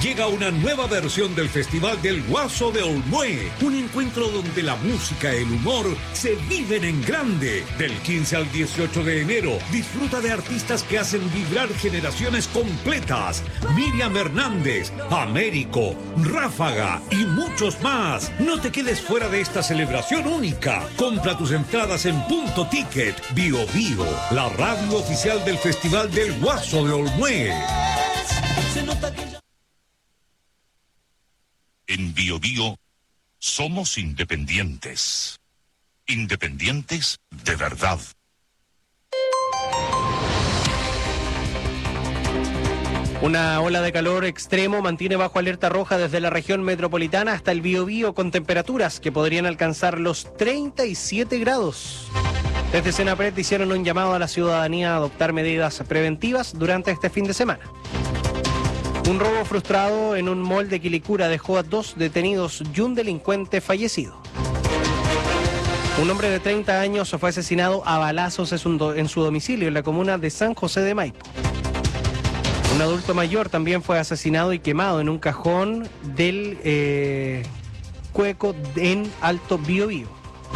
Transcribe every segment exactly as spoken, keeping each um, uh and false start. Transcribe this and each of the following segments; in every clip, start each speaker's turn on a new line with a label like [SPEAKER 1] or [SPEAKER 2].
[SPEAKER 1] llega una nueva versión del Festival del Guaso de Olmué, un encuentro donde la música y el humor se viven en grande. Del quince al dieciocho de enero, disfruta de artistas que hacen vibrar generaciones completas. Miriam Hernández, Américo, Ráfaga y muchos más. No te quedes fuera de esta celebración única. Compra tus entradas en Punto Ticket. Bio Bio, la radio oficial del Festival del Guaso de Olmué.
[SPEAKER 2] En Bio Bio somos independientes. Independientes de verdad.
[SPEAKER 3] Una ola de calor extremo mantiene bajo alerta roja desde la región metropolitana hasta el Biobío, con temperaturas que podrían alcanzar los treinta y siete grados. Desde Senapred hicieron un llamado a la ciudadanía a adoptar medidas preventivas durante este fin de semana. Un robo frustrado en un mall de Quilicura dejó a dos detenidos y un delincuente fallecido. Un hombre de treinta años fue asesinado a balazos en su domicilio en la comuna de San José de Maipo. Un adulto mayor también fue asesinado y quemado en un cajón del eh, Cueco en Alto Biobío.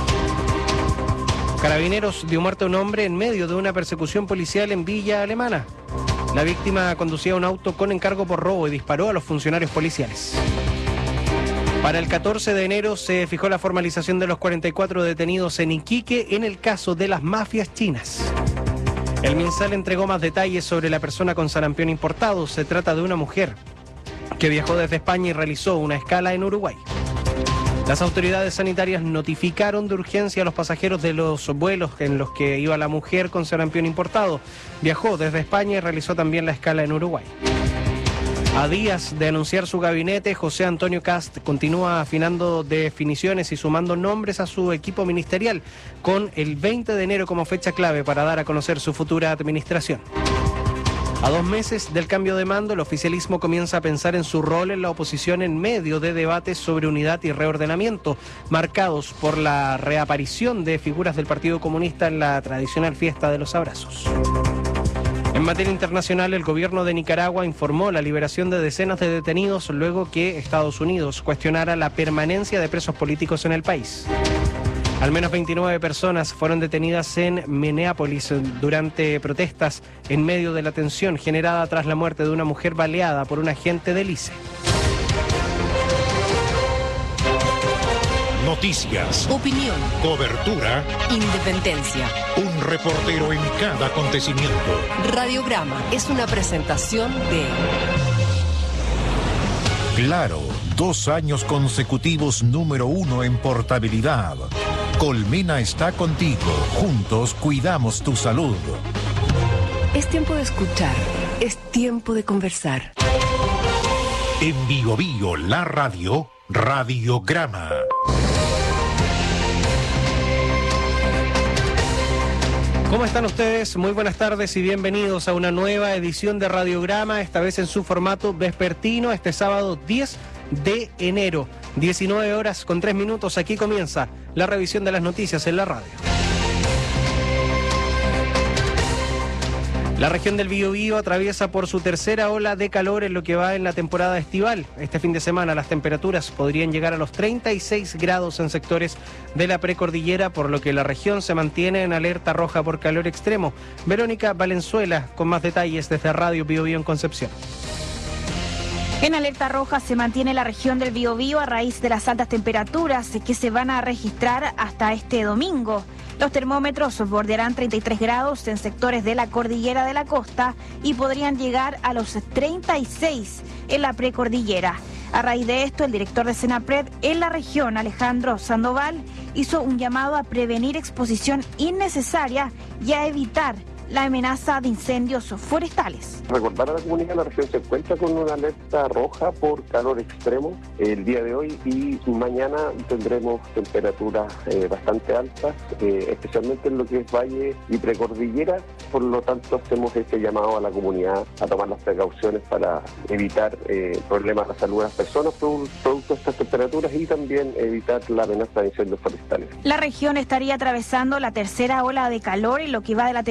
[SPEAKER 3] Carabineros dio muerte a un hombre en medio de una persecución policial en Villa Alemana. La víctima conducía un auto con encargo por robo y disparó a los funcionarios policiales. Para el catorce de enero se fijó la formalización de los cuarenta y cuatro detenidos en Iquique en el caso de las mafias chinas. El MinSal entregó más detalles sobre la persona con sarampión importado. Se trata de una mujer que viajó desde España y realizó una escala en Uruguay. Las autoridades sanitarias notificaron de urgencia a los pasajeros de los vuelos en los que iba la mujer con sarampión importado. Viajó desde España y realizó también la escala en Uruguay. A días de anunciar su gabinete, José Antonio Cast continúa afinando definiciones y sumando nombres a su equipo ministerial, con el veinte de enero como fecha clave para dar a conocer su futura administración. A dos meses del cambio de mando, el oficialismo comienza a pensar en su rol en la oposición en medio de debates sobre unidad y reordenamiento, marcados por la reaparición de figuras del Partido Comunista en la tradicional fiesta de los abrazos. En materia internacional, el gobierno de Nicaragua informó la liberación de decenas de detenidos luego que Estados Unidos cuestionara la permanencia de presos políticos en el país. Al menos veintinueve personas fueron detenidas en Minneapolis durante protestas en medio de la tensión generada tras la muerte de una mujer baleada por un agente del I C E.
[SPEAKER 4] Noticias,
[SPEAKER 5] opinión,
[SPEAKER 4] cobertura,
[SPEAKER 5] independencia.
[SPEAKER 4] Un reportero en cada acontecimiento.
[SPEAKER 5] Radiograma es una presentación de
[SPEAKER 4] Claro, dos años consecutivos número uno en portabilidad. Colmena está contigo. Juntos cuidamos tu salud.
[SPEAKER 5] Es tiempo de escuchar. Es tiempo de conversar.
[SPEAKER 4] En Bio Bio, la radio, Radiograma.
[SPEAKER 3] ¿Cómo están ustedes? Muy buenas tardes y bienvenidos a una nueva edición de Radiograma, esta vez en su formato vespertino, este sábado diez de enero, diecinueve horas con tres minutos. Aquí comienza la revisión de las noticias en la radio. La región del Biobío atraviesa por su tercera ola de calor en lo que va en la temporada estival. Este fin de semana las temperaturas podrían llegar a los treinta y seis grados en sectores de la precordillera, por lo que la región se mantiene en alerta roja por calor extremo. Verónica Valenzuela con más detalles desde Radio Biobío en Concepción.
[SPEAKER 6] En alerta roja se mantiene la región del Biobío a raíz de las altas temperaturas que se van a registrar hasta este domingo. Los termómetros bordearán treinta y tres grados en sectores de la cordillera de la costa y podrían llegar a los treinta y seis en la precordillera. A raíz de esto, el director de Senapred en la región, Alejandro Sandoval, hizo un llamado a prevenir exposición innecesaria y a evitar la amenaza de incendios forestales.
[SPEAKER 7] Recordar a la comunidad, la región se encuentra con una alerta roja por calor extremo el día de hoy y mañana tendremos temperaturas eh, bastante altas, eh, especialmente en lo que es valle y precordillera. Por lo tanto, hacemos este llamado a la comunidad a tomar las precauciones para evitar eh, problemas a la salud de las personas producto de estas temperaturas y también evitar la amenaza de incendios forestales.
[SPEAKER 6] La región estaría atravesando la tercera ola de calor en lo que va de la temporada estival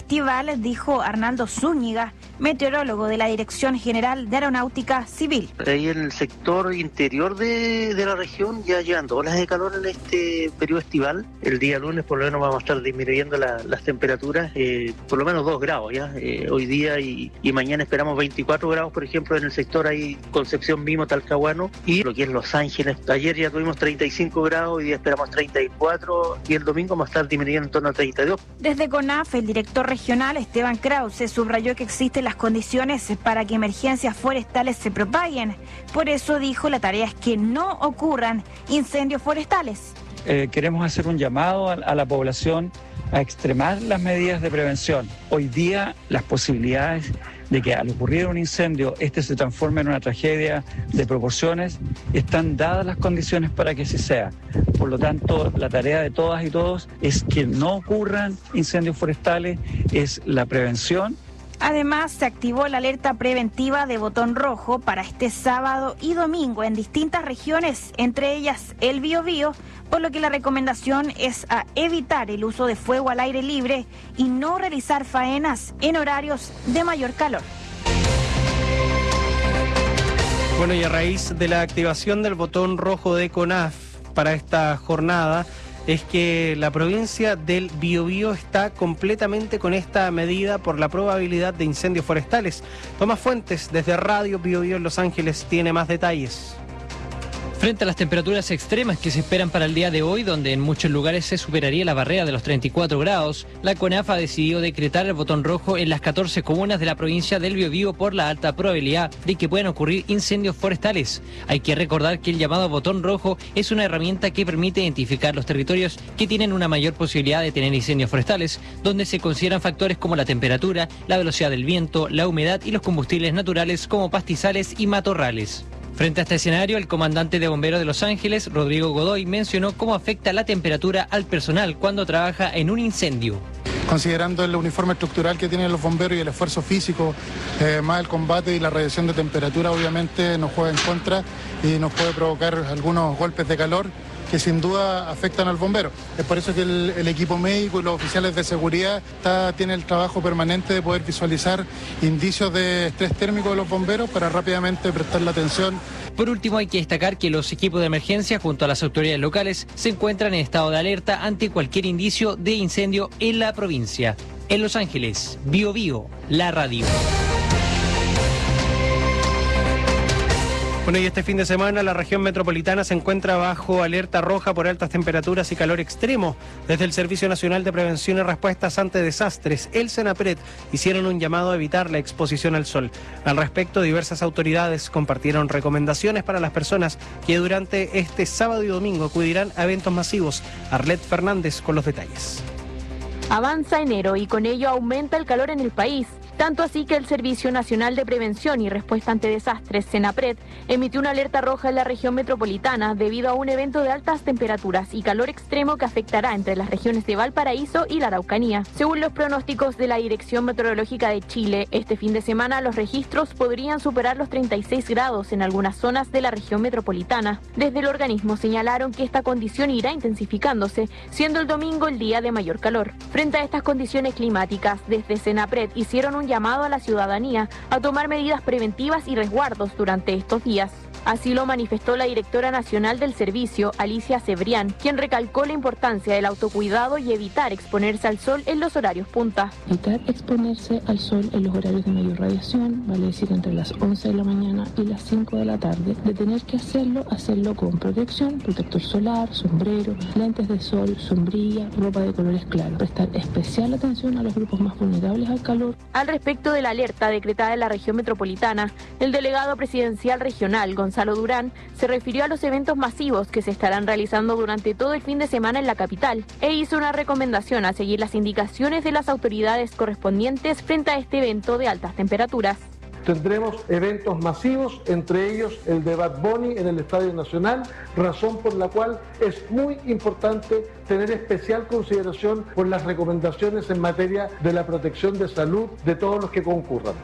[SPEAKER 6] estival, dijo Arnaldo Zúñiga, meteorólogo de la Dirección General de Aeronáutica Civil.
[SPEAKER 8] Ahí en el sector interior de, de la región ya llegan dos olas de calor en este periodo estival. El día lunes por lo menos vamos a estar disminuyendo la, las temperaturas, eh, por lo menos dos grados ya. Eh, hoy día y, y mañana esperamos veinticuatro grados, por ejemplo, en el sector ahí Concepción, Mimo, Talcahuano, y lo que es Los Ángeles. Ayer ya tuvimos treinta y cinco grados, hoy día esperamos treinta y cuatro y el domingo vamos a estar disminuyendo en torno a treinta y dos.
[SPEAKER 6] Desde CONAF, el director regional Esteban Krause subrayó que existen las condiciones para que emergencias forestales se propaguen. Por eso dijo, la tarea es que no ocurran incendios forestales.
[SPEAKER 9] Eh, queremos hacer un llamado a, a la población a extremar las medidas de prevención. Hoy día las posibilidades de que al ocurrir un incendio este se transforme en una tragedia de proporciones, están dadas las condiciones para que así sea. Por lo tanto, la tarea de todas y todos es que no ocurran incendios forestales, es la prevención.
[SPEAKER 6] Además, se activó la alerta preventiva de botón rojo para este sábado y domingo en distintas regiones, entre ellas el Biobío, por lo que la recomendación es a evitar el uso de fuego al aire libre y no realizar faenas en horarios de mayor calor.
[SPEAKER 3] Bueno, y a raíz de la activación del botón rojo de CONAF para esta jornada, es que la provincia del Biobío está completamente con esta medida por la probabilidad de incendios forestales. Tomás Fuentes, desde Radio Biobío en Los Ángeles, tiene más detalles.
[SPEAKER 10] Frente a las temperaturas extremas que se esperan para el día de hoy, donde en muchos lugares se superaría la barrera de los treinta y cuatro grados, la CONAF ha decidido decretar el botón rojo en las catorce comunas de la provincia del Biobío por la alta probabilidad de que puedan ocurrir incendios forestales. Hay que recordar que el llamado botón rojo es una herramienta que permite identificar los territorios que tienen una mayor posibilidad de tener incendios forestales, donde se consideran factores como la temperatura, la velocidad del viento, la humedad y los combustibles naturales como pastizales y matorrales. Frente a este escenario, el comandante de bomberos de Los Ángeles, Rodrigo Godoy, mencionó cómo afecta la temperatura al personal cuando trabaja en un incendio.
[SPEAKER 11] Considerando el uniforme estructural que tienen los bomberos y el esfuerzo físico, eh, más el combate y la reducción de temperatura, obviamente nos juega en contra y nos puede provocar algunos golpes de calor que sin duda afectan al bombero. Es por eso que el, el equipo médico y los oficiales de seguridad está, tiene el trabajo permanente de poder visualizar indicios de estrés térmico de los bomberos para rápidamente prestar la atención.
[SPEAKER 10] Por último, hay que destacar que los equipos de emergencia junto a las autoridades locales se encuentran en estado de alerta ante cualquier indicio de incendio en la provincia. En Los Ángeles, Biobío, la radio.
[SPEAKER 3] Bueno, y este fin de semana la región metropolitana se encuentra bajo alerta roja por altas temperaturas y calor extremo. Desde el Servicio Nacional de Prevención y Respuestas ante Desastres, el SENAPRED, hicieron un llamado a evitar la exposición al sol. Al respecto, diversas autoridades compartieron recomendaciones para las personas que durante este sábado y domingo acudirán a eventos masivos. Arlet Fernández con los detalles.
[SPEAKER 12] Avanza enero y con ello aumenta el calor en el país. Tanto así que el Servicio Nacional de Prevención y Respuesta ante Desastres, SENAPRED, emitió una alerta roja en la región metropolitana debido a un evento de altas temperaturas y calor extremo que afectará entre las regiones de Valparaíso y la Araucanía. Según los pronósticos de la Dirección Meteorológica de Chile, este fin de semana los registros podrían superar los treinta y seis grados en algunas zonas de la región metropolitana. Desde el organismo señalaron que esta condición irá intensificándose, siendo el domingo el día de mayor calor. Frente a estas condiciones climáticas, desde SENAPRED hicieron un llamado a la ciudadanía a tomar medidas preventivas y resguardos durante estos días. Así lo manifestó la directora nacional del servicio, Alicia Cebrián, quien recalcó la importancia del autocuidado y evitar exponerse al sol en los horarios punta.
[SPEAKER 13] Evitar exponerse al sol en los horarios de mayor radiación, vale decir entre las once de la mañana y las cinco de la tarde. De tener que hacerlo, hacerlo con protección, protector solar, sombrero, lentes de sol, sombrilla, ropa de colores claros. Prestar especial atención a los grupos más vulnerables al calor.
[SPEAKER 12] Al respecto de la alerta decretada en la región metropolitana, el delegado presidencial regional, Gonzalo Durán, se refirió a los eventos masivos que se estarán realizando durante todo el fin de semana en la capital e hizo una recomendación a seguir las indicaciones de las autoridades correspondientes frente a este evento de altas temperaturas.
[SPEAKER 14] Tendremos eventos masivos, entre ellos el de Bad Bunny en el Estadio Nacional, razón por la cual es muy importante tener especial consideración por las recomendaciones en materia de la protección de salud de todos los que concurran.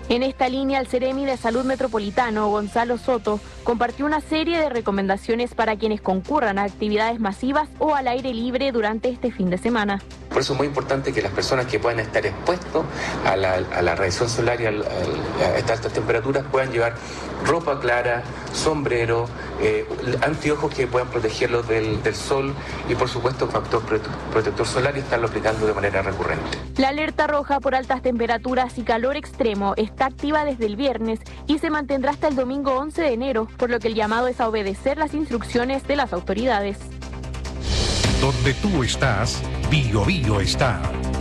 [SPEAKER 12] En esta línea, el Seremi de Salud Metropolitano, Gonzalo Soto, compartió una serie de recomendaciones para quienes concurran a actividades masivas o al aire libre durante este fin de semana.
[SPEAKER 15] Por eso es muy importante que las personas que puedan estar expuestos a la, a la radiación solar y a, a, a estas altas temperaturas puedan llevar ropa clara, sombrero, eh, anteojos que puedan protegerlos del, del sol y por supuesto factor protector solar y estarlo aplicando de manera recurrente.
[SPEAKER 12] La alerta roja por altas temperaturas y calor extremo está activa desde el viernes y se mantendrá hasta el domingo once de enero, por lo que el llamado es a obedecer las instrucciones de las autoridades.
[SPEAKER 4] Donde tú estás, Bio Bio está.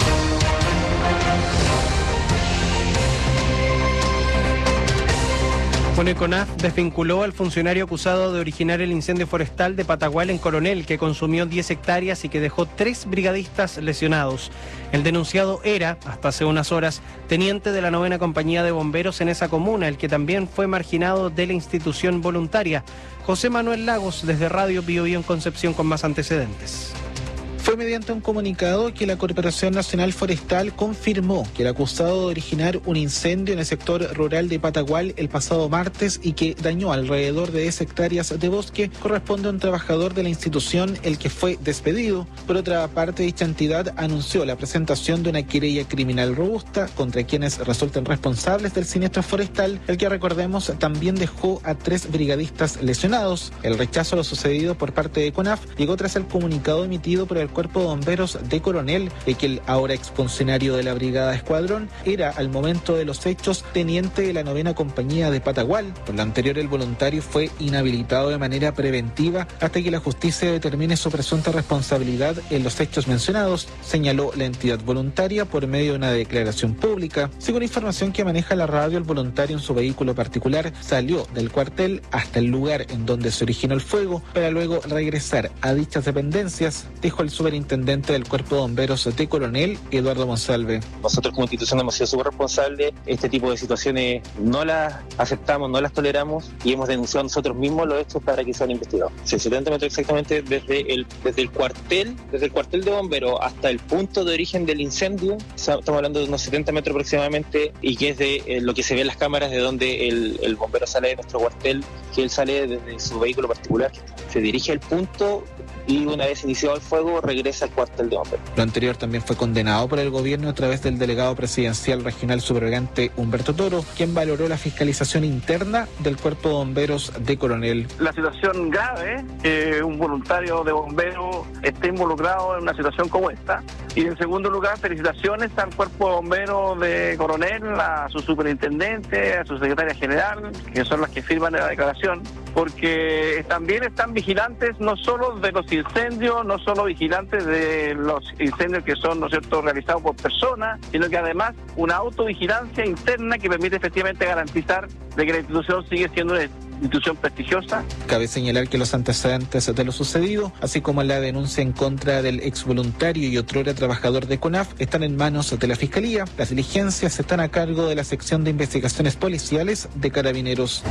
[SPEAKER 3] Bueno, CONAF desvinculó al funcionario acusado de originar el incendio forestal de Patagual en Coronel, que consumió diez hectáreas y que dejó tres brigadistas lesionados. El denunciado era, hasta hace unas horas, teniente de la novena compañía de bomberos en esa comuna, el que también fue marginado de la institución voluntaria. José Manuel Lagos, desde Radio Bio Bio en Concepción, con más antecedentes.
[SPEAKER 16] Fue mediante un comunicado que la Corporación Nacional Forestal confirmó que el acusado de originar un incendio en el sector rural de Patagual el pasado martes y que dañó alrededor de diez hectáreas de bosque corresponde a un trabajador de la institución, el que fue despedido. Por otra parte, dicha entidad anunció la presentación de una querella criminal robusta contra quienes resulten responsables del siniestro forestal, el que, recordemos, también dejó a tres brigadistas lesionados. El rechazo a lo sucedido por parte de CONAF llegó tras el comunicado emitido por el Cuerpo de Bomberos de Coronel, de que el ahora exfuncionario de la Brigada Escuadrón era, al momento de los hechos, teniente de la novena compañía de Patagual. Por lo anterior, el voluntario fue inhabilitado de manera preventiva hasta que la justicia determine su presunta responsabilidad en los hechos mencionados, señaló la entidad voluntaria por medio de una declaración pública. Según información que maneja la radio, el voluntario en su vehículo particular salió del cuartel hasta el lugar en donde se originó el fuego para luego regresar a dichas dependencias, dijo el superintendente del Cuerpo de Bomberos de Coronel, Eduardo Monsalve.
[SPEAKER 17] Nosotros como institución hemos sido súper responsables, este tipo de situaciones no las aceptamos, no las toleramos y hemos denunciado nosotros mismos los hechos para que sean investigados. Sí, setenta metros exactamente desde el, desde el cuartel, desde el cuartel de bomberos hasta el punto de origen del incendio, estamos hablando de unos setenta metros aproximadamente, y que es de eh, lo que se ve en las cámaras de donde el, el bombero sale de nuestro cuartel, que él sale desde su vehículo particular, se dirige al punto y una vez iniciado el fuego regresa al cuartel de bomberos.
[SPEAKER 16] Lo anterior también fue condenado por el gobierno a través del delegado presidencial regional subrogante Humberto Toro, quien valoró la fiscalización interna del Cuerpo de Bomberos de Coronel.
[SPEAKER 18] La situación grave, que un voluntario de bombero esté involucrado en una situación como esta. Y en segundo lugar, felicitaciones al Cuerpo de Bomberos de Coronel, a su superintendente, a su secretaria general, que son las que firman la declaración, porque también están vigilantes no solo de los incendios, no solo vigilantes de los incendios que son, ¿no es cierto?, realizados por personas, sino que además una autovigilancia interna que permite efectivamente garantizar de que la institución sigue siendo una institución prestigiosa.
[SPEAKER 16] Cabe señalar que los antecedentes de lo sucedido, así como la denuncia en contra del exvoluntario y otrora trabajador de CONAF, están en manos de la Fiscalía. Las diligencias están a cargo de la Sección de Investigaciones Policiales de Carabineros.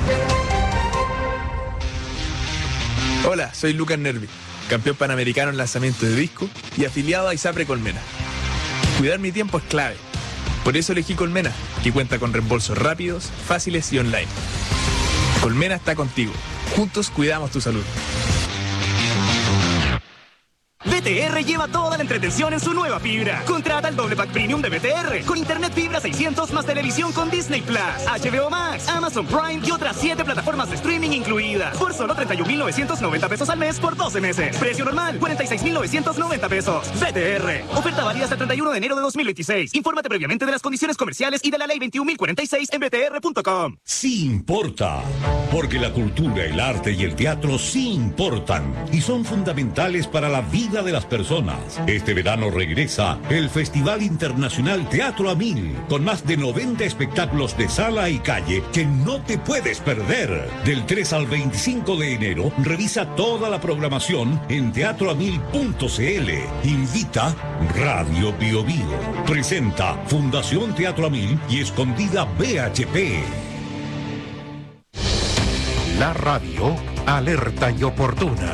[SPEAKER 19] Hola, soy Lucas Nervi, campeón panamericano en lanzamiento de disco y afiliado a ISAPRE Colmena. Cuidar mi tiempo es clave. Por eso elegí Colmena, que cuenta con reembolsos rápidos, fáciles y online. Colmena está contigo. Juntos cuidamos tu salud.
[SPEAKER 20] B T R lleva toda la entretención en su nueva fibra. Contrata el doble pack premium de B T R con internet fibra seiscientos más televisión con Disney Plus, H B O Max, Amazon Prime y otras siete plataformas de streaming incluidas por solo treinta y un mil novecientos noventa pesos al mes por doce meses. Precio normal cuarenta y seis mil novecientos noventa pesos. B T R. Oferta válida hasta el treinta y uno de enero de dos mil veintiséis. Infórmate previamente de las condiciones comerciales y de la ley veintiún mil cuarenta y seis en b t r punto com.
[SPEAKER 1] Sí importa, porque la cultura, el arte y el teatro sí importan y son fundamentales para la vida de las personas. Este verano regresa el Festival Internacional Teatro a Mil, con más de noventa espectáculos de sala y calle que no te puedes perder. Del tres al veinticinco de enero, revisa toda la programación en teatro a mil punto c l. Invita Radio Bio Bio. Presenta Fundación Teatro a Mil y Escondida B H P.
[SPEAKER 4] La radio alerta y oportuna.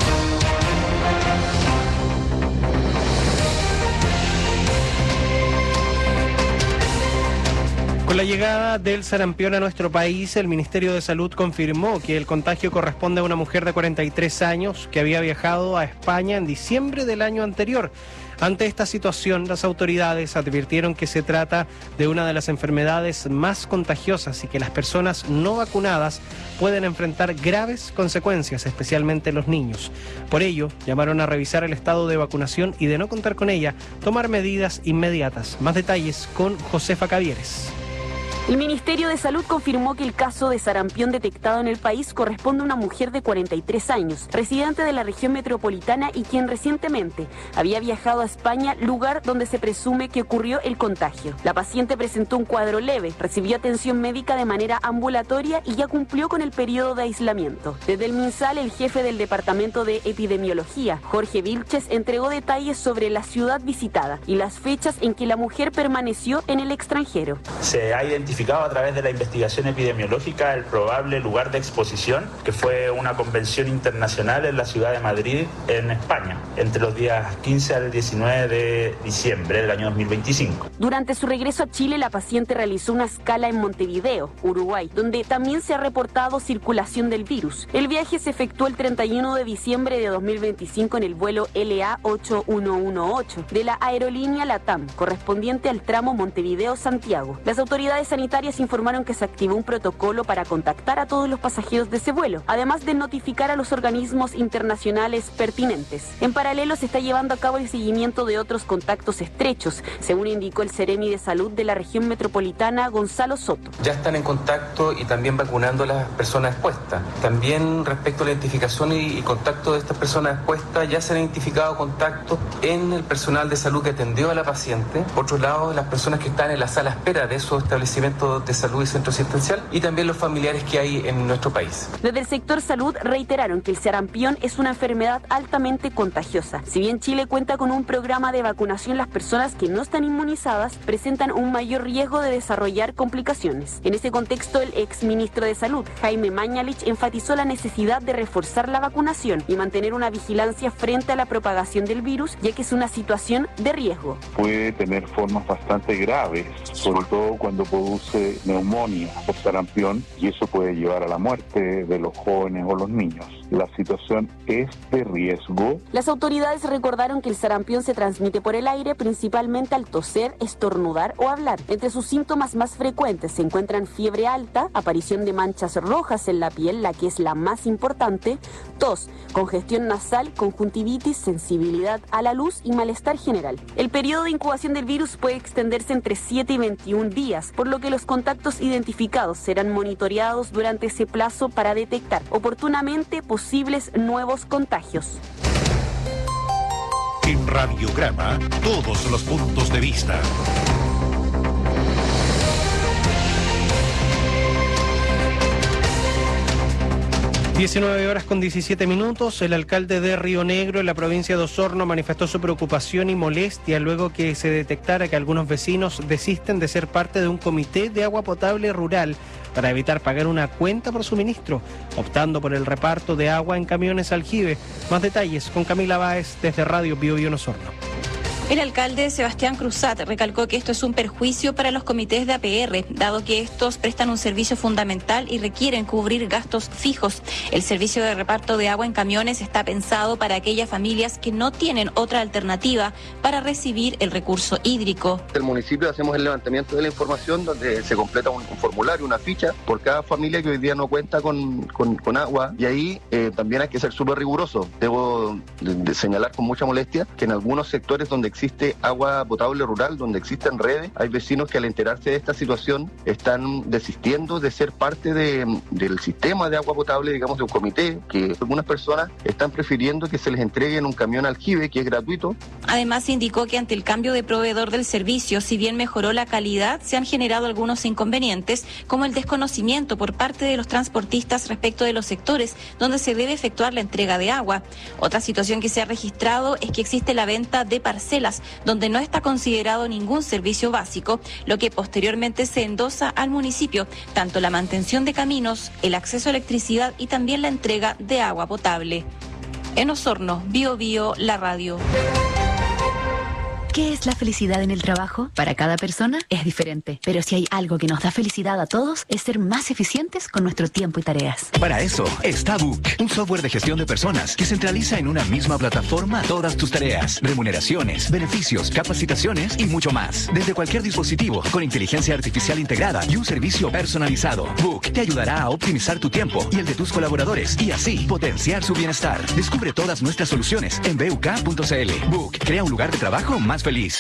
[SPEAKER 3] Con la llegada del sarampión a nuestro país, el Ministerio de Salud confirmó que el contagio corresponde a una mujer de cuarenta y tres años que había viajado a España en diciembre del año anterior. Ante esta situación, las autoridades advirtieron que se trata de una de las enfermedades más contagiosas y que las personas no vacunadas pueden enfrentar graves consecuencias, especialmente los niños. Por ello, llamaron a revisar el estado de vacunación y, de no contar con ella, tomar medidas inmediatas. Más detalles con Josefa Cavieres.
[SPEAKER 21] El Ministerio de Salud confirmó que el caso de sarampión detectado en el país corresponde a una mujer de cuarenta y tres años, residente de la región metropolitana y quien recientemente había viajado a España, lugar donde se presume que ocurrió el contagio. La paciente presentó un cuadro leve, recibió atención médica de manera ambulatoria y ya cumplió con el periodo de aislamiento. Desde el MinSal, el jefe del Departamento de Epidemiología, Jorge Vilches, entregó detalles sobre la ciudad visitada y las fechas en que la mujer permaneció en el extranjero.
[SPEAKER 22] Se ha identificado a través de la investigación epidemiológica el probable lugar de exposición, que fue una convención internacional en la ciudad de Madrid, en España, entre los días quince al diecinueve de diciembre del año dos mil veinticinco.
[SPEAKER 21] Durante su regreso a Chile, la paciente realizó una escala en Montevideo, Uruguay, donde también se ha reportado circulación del virus. El viaje se efectuó el treinta y uno de diciembre de dos mil veinticinco en el vuelo L A ocho uno uno ocho de la aerolínea LATAM, correspondiente al tramo Montevideo-Santiago. Las autoridades sanitarias informaron que se activó un protocolo para contactar a todos los pasajeros de ese vuelo, además de notificar a los organismos internacionales pertinentes. En paralelo, se está llevando a cabo el seguimiento de otros contactos estrechos, según indicó el Seremi de Salud de la región metropolitana, Gonzalo Soto.
[SPEAKER 15] Ya están en contacto y también vacunando a las personas expuestas. También respecto a la identificación y, y contacto de estas personas expuestas, ya se han identificado contactos en el personal de salud que atendió a la paciente. Por otro lado, las personas que están en la sala espera de esos establecimientos de salud y centro asistencial, y también los familiares que hay en nuestro país.
[SPEAKER 21] Desde el sector salud reiteraron que el sarampión es una enfermedad altamente contagiosa. Si bien Chile cuenta con un programa de vacunación, las personas que no están inmunizadas presentan un mayor riesgo de desarrollar complicaciones. En ese contexto, el exministro de Salud, Jaime Mañalich, enfatizó la necesidad de reforzar la vacunación y mantener una vigilancia frente a la propagación del virus, ya que es una situación de riesgo.
[SPEAKER 23] Puede tener formas bastante graves, sobre todo cuando produce neumonía por sarampión, y eso puede llevar a la muerte de los jóvenes o los niños. La situación es de riesgo.
[SPEAKER 21] Las autoridades recordaron que el sarampión se transmite por el aire, principalmente al toser, estornudar o hablar. Entre sus síntomas más frecuentes se encuentran fiebre alta, aparición de manchas rojas en la piel, la que es la más importante, tos, congestión nasal, conjuntivitis, sensibilidad a la luz y malestar general. El periodo de incubación del virus puede extenderse entre siete y veintiún días, por lo que los contactos identificados serán monitoreados durante ese plazo para detectar oportunamente posibles nuevos contagios.
[SPEAKER 4] En Radiograma, todos los puntos de vista.
[SPEAKER 3] diecinueve horas con diecisiete minutos, el alcalde de Río Negro, en la provincia de Osorno, manifestó su preocupación y molestia luego que se detectara que algunos vecinos desisten de ser parte de un comité de agua potable rural para evitar pagar una cuenta por suministro, optando por el reparto de agua en camiones aljibe. Más detalles con Camila Báez desde Radio Bio Bio en Osorno.
[SPEAKER 24] El alcalde Sebastián Cruzat recalcó que esto es un perjuicio para los comités de A P R, dado que estos prestan un servicio fundamental y requieren cubrir gastos fijos. El servicio de reparto de agua en camiones está pensado para aquellas familias que no tienen otra alternativa para recibir el recurso hídrico.
[SPEAKER 25] El municipio hacemos el levantamiento de la información donde se completa un, un formulario, una ficha por cada familia que hoy día no cuenta con, con, con agua, y ahí eh, también hay que ser súper riguroso. Debo de, de señalar con mucha molestia que en algunos sectores donde existe agua potable rural, donde existen redes, hay vecinos que al enterarse de esta situación están desistiendo de ser parte de, del sistema de agua potable, digamos, de un comité, que algunas personas están prefiriendo que se les entregue en un camión aljibe, que es gratuito.
[SPEAKER 24] Además, indicó que ante el cambio de proveedor del servicio, si bien mejoró la calidad, se han generado algunos inconvenientes, como el desconocimiento por parte de los transportistas respecto de los sectores donde se debe efectuar la entrega de agua. Otra situación que se ha registrado es que existe la venta de parcelas donde no está considerado ningún servicio básico, lo que posteriormente se endosa al municipio, tanto la mantención de caminos, el acceso a electricidad y también la entrega de agua potable. En Osorno, Bio Bio, la radio.
[SPEAKER 2] ¿Qué es la felicidad en el trabajo? Para cada persona es diferente, pero si hay algo que nos da felicidad a todos es ser más eficientes con nuestro tiempo y tareas.
[SPEAKER 5] Para eso está Book, un software de gestión de personas que centraliza en una misma plataforma todas tus tareas, remuneraciones, beneficios, capacitaciones y mucho más. Desde cualquier dispositivo, con inteligencia artificial integrada y un servicio personalizado. Book te ayudará a optimizar tu tiempo y el de tus colaboradores y así potenciar su bienestar. Descubre todas nuestras soluciones en b u k punto c l. Book crea un lugar de trabajo más feliz.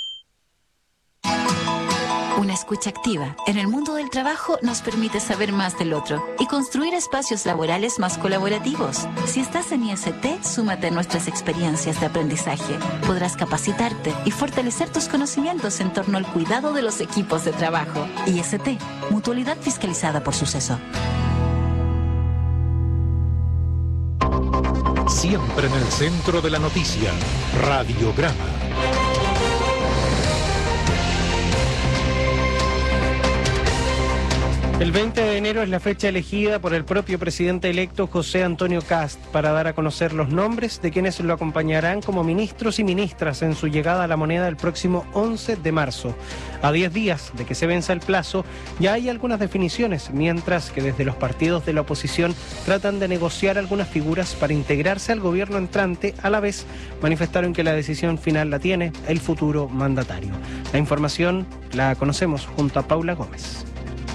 [SPEAKER 2] Una escucha activa en el mundo del trabajo nos permite saber más del otro y construir espacios laborales más colaborativos. Si estás en I S T, súmate a nuestras experiencias de aprendizaje. Podrás capacitarte y fortalecer tus conocimientos en torno al cuidado de los equipos de trabajo. I S T, mutualidad fiscalizada por Suceso.
[SPEAKER 4] Siempre en el centro de la noticia, Radiograma.
[SPEAKER 3] El veinte de enero es la fecha elegida por el propio presidente electo José Antonio Kast para dar a conocer los nombres de quienes lo acompañarán como ministros y ministras en su llegada a la moneda el próximo once de marzo. A diez días de que se venza el plazo, ya hay algunas definiciones, mientras que desde los partidos de la oposición tratan de negociar algunas figuras para integrarse al gobierno entrante. A la vez manifestaron que la decisión final la tiene el futuro mandatario. La información la conocemos junto a Paula Gómez.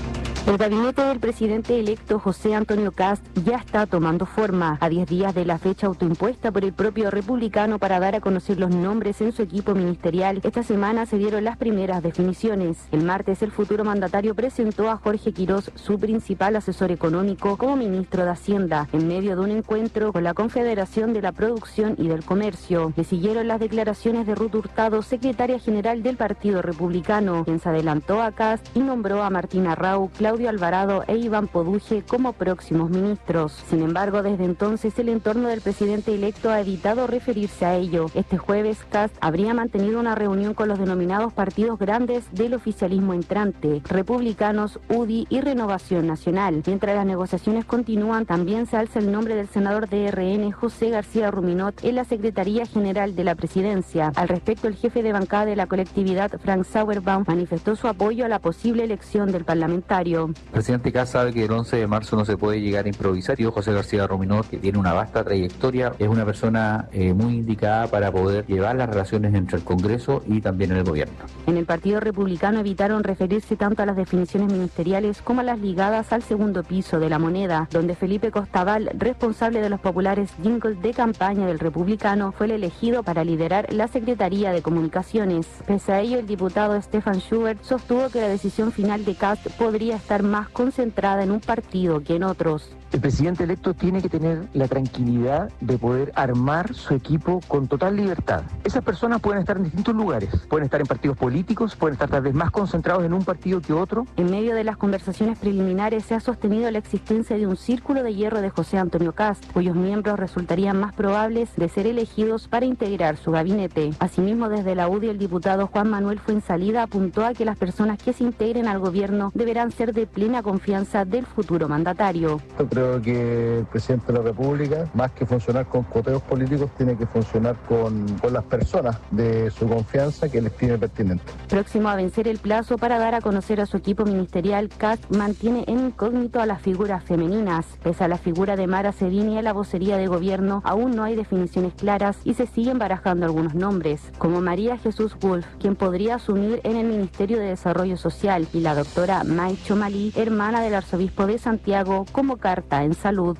[SPEAKER 21] El gabinete del presidente electo José Antonio Kast ya está tomando forma, a diez días de la fecha autoimpuesta por el propio republicano para dar a conocer los nombres en su equipo ministerial. Esta semana se dieron las primeras definiciones. El martes el futuro mandatario presentó a Jorge Quirós, su principal asesor económico, como ministro de Hacienda, en medio de un encuentro con la Confederación de la Producción y del Comercio. Le siguieron las declaraciones de Ruth Hurtado, secretaria general del Partido Republicano, quien se adelantó a Kast y nombró a Martina Rau, Claudia Alvarado e Iván Poduje como próximos ministros. Sin embargo, desde entonces el entorno del presidente electo ha evitado referirse a ello. Este jueves, Kast habría mantenido una reunión con los denominados partidos grandes del oficialismo entrante, Republicanos, U D I y Renovación Nacional. Mientras las negociaciones continúan, también se alza el nombre del senador de R N, José García Ruminot, en la Secretaría General de la Presidencia. Al respecto, el jefe de bancada de la colectividad, Frank Sauerbaum, manifestó su apoyo a la posible elección del parlamentario.
[SPEAKER 7] El presidente Kast sabe que el once de marzo no se puede llegar a improvisar. Yo, José García Ruminot, que tiene una vasta trayectoria, es una persona eh, muy indicada para poder llevar las relaciones entre el Congreso y también el gobierno.
[SPEAKER 21] En el Partido Republicano evitaron referirse tanto a las definiciones ministeriales como a las ligadas al segundo piso de la moneda, donde Felipe Costabal, responsable de los populares jingles de campaña del Republicano, fue el elegido para liderar la Secretaría de Comunicaciones. Pese a ello, el diputado Stefan Schubert sostuvo que la decisión final de Kast podría estar más concentrada en un partido que en otros.
[SPEAKER 8] El presidente electo tiene que tener la tranquilidad de poder armar su equipo con total libertad. Esas personas pueden estar en distintos lugares, pueden estar en partidos políticos, pueden estar tal vez más concentrados en un partido que otro.
[SPEAKER 21] En medio de las conversaciones preliminares se ha sostenido la existencia de un círculo de hierro de José Antonio Kast, cuyos miembros resultarían más probables de ser elegidos para integrar su gabinete. Asimismo, desde la U D I, el diputado Juan Manuel Fuenzalida apuntó a que las personas que se integren al gobierno deberán ser de plena confianza del futuro mandatario.
[SPEAKER 9] Creo que el presidente de la República, más que funcionar con coteos políticos, tiene que funcionar con, con las personas de su confianza que les tiene pertinente.
[SPEAKER 21] Próximo a vencer el plazo para dar a conocer a su equipo ministerial, Kast mantiene en incógnito a las figuras femeninas. Pese a la figura de Mara Cedini a la vocería de gobierno, aún no hay definiciones claras y se siguen barajando algunos nombres, como María Jesús Wolf, quien podría asumir en el Ministerio de Desarrollo Social, y la doctora May Chomalí, hermana del arzobispo de Santiago, como carta en salud.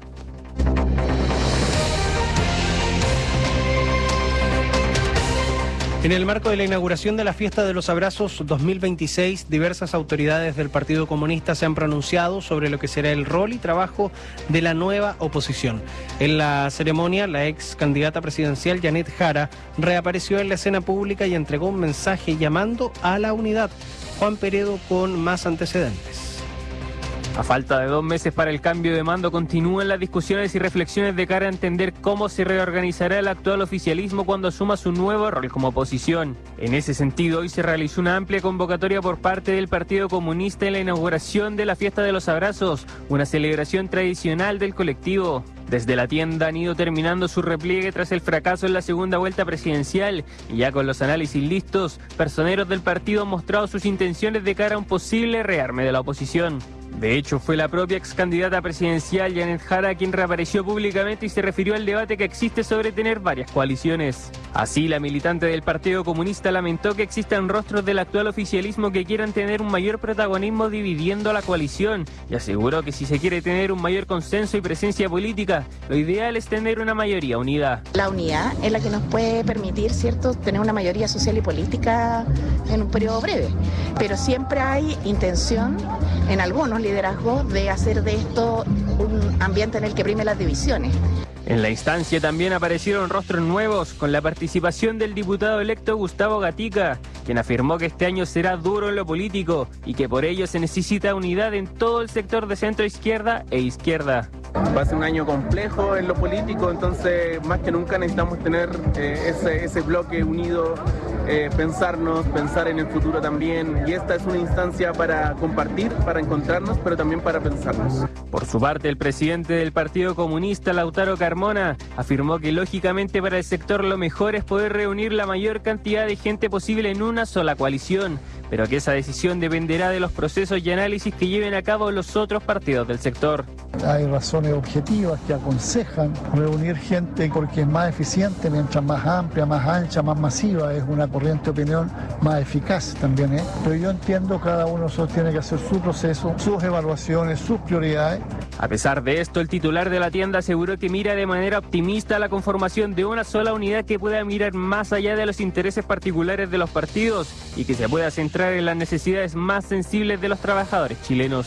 [SPEAKER 3] En el marco de la inauguración de la Fiesta de los Abrazos dos mil veintiséis, diversas autoridades del Partido Comunista se han pronunciado sobre lo que será el rol y trabajo de la nueva oposición. En la ceremonia, la ex candidata presidencial Janet Jara reapareció en la escena pública y entregó un mensaje llamando a la unidad. Juan Peredo con más antecedentes.
[SPEAKER 26] A falta de dos meses para el cambio de mando, continúan las discusiones y reflexiones de cara a entender cómo se reorganizará el actual oficialismo cuando asuma su nuevo rol como oposición. En ese sentido, hoy se realizó una amplia convocatoria por parte del Partido Comunista en la inauguración de la Fiesta de los Abrazos, una celebración tradicional del colectivo. Desde la tienda han ido terminando su repliegue tras el fracaso en la segunda vuelta presidencial y ya con los análisis listos, personeros del partido han mostrado sus intenciones de cara a un posible rearme de la oposición. De hecho, fue la propia ex candidata presidencial Janet Jara quien reapareció públicamente y se refirió al debate que existe sobre tener varias coaliciones. Así, la militante del Partido Comunista lamentó que existan rostros del actual oficialismo que quieran tener un mayor protagonismo dividiendo la coalición y aseguró que si se quiere tener un mayor consenso y presencia política, lo ideal es tener una mayoría unida.
[SPEAKER 6] La unidad es la que nos puede permitir, ¿cierto?, tener una mayoría social y política en un periodo breve, pero siempre hay intención en algunos liderazgos de hacer de esto un ambiente en el que prime las divisiones.
[SPEAKER 26] En la instancia también aparecieron rostros nuevos, con la participación del diputado electo Gustavo Gatica, quien afirmó que este año será duro en lo político y que por ello se necesita unidad en todo el sector de centro-izquierda e izquierda.
[SPEAKER 10] Va a ser un año complejo en lo político, entonces más que nunca necesitamos tener eh, ese, ese bloque unido, eh, pensarnos, pensar en el futuro también, y esta es una instancia para compartir, para encontrarnos, pero también para pensarnos.
[SPEAKER 26] Por su parte, el presidente del Partido Comunista, Lautaro Carmona, afirmó que lógicamente para el sector lo mejor es poder reunir la mayor cantidad de gente posible en una sola coalición, pero que esa decisión dependerá de los procesos y análisis que lleven a cabo los otros partidos del sector.
[SPEAKER 11] Hay razones objetivas que aconsejan reunir gente porque es más eficiente, mientras más amplia, más ancha, más masiva, es una corriente de opinión más eficaz también, ¿eh? Pero yo entiendo cada uno de nosotros tiene que hacer su proceso, sus evaluaciones, sus prioridades.
[SPEAKER 26] A pesar de esto, el titular de la tienda aseguró que mira de manera optimista la conformación de una sola unidad que pueda mirar más allá de los intereses particulares de los partidos y que se pueda centrar en las necesidades más sensibles de los trabajadores chilenos.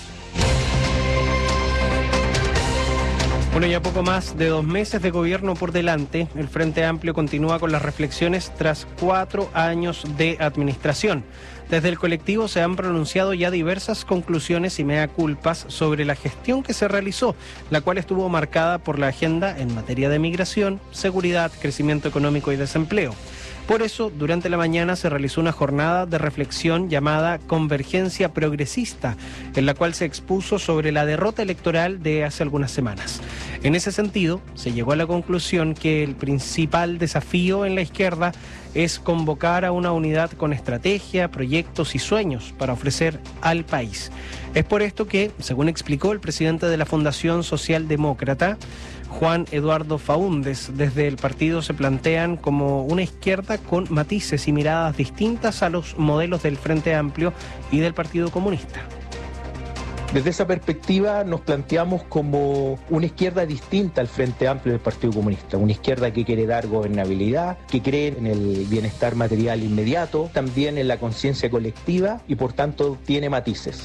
[SPEAKER 3] Bueno, ya poco más de dos meses de gobierno por delante, el Frente Amplio continúa con las reflexiones tras cuatro años de administración. Desde el colectivo se han pronunciado ya diversas conclusiones y mea culpas sobre la gestión que se realizó, la cual estuvo marcada por la agenda en materia de migración, seguridad, crecimiento económico y desempleo. Por eso, durante la mañana se realizó una jornada de reflexión llamada Convergencia Progresista, en la cual se expuso sobre la derrota electoral de hace algunas semanas. En ese sentido, se llegó a la conclusión que el principal desafío en la izquierda es convocar a una unidad con estrategia, proyectos y sueños para ofrecer al país. Es por esto que, según explicó el presidente de la Fundación Socialdemócrata, Juan Eduardo Faúndez, desde el partido se plantean como una izquierda con matices y miradas distintas a los modelos del Frente Amplio y del Partido Comunista.
[SPEAKER 12] Desde esa perspectiva nos planteamos como una izquierda distinta al Frente Amplio del Partido Comunista, una izquierda que quiere dar gobernabilidad, que cree en el bienestar material inmediato, también en la conciencia colectiva y por tanto tiene matices.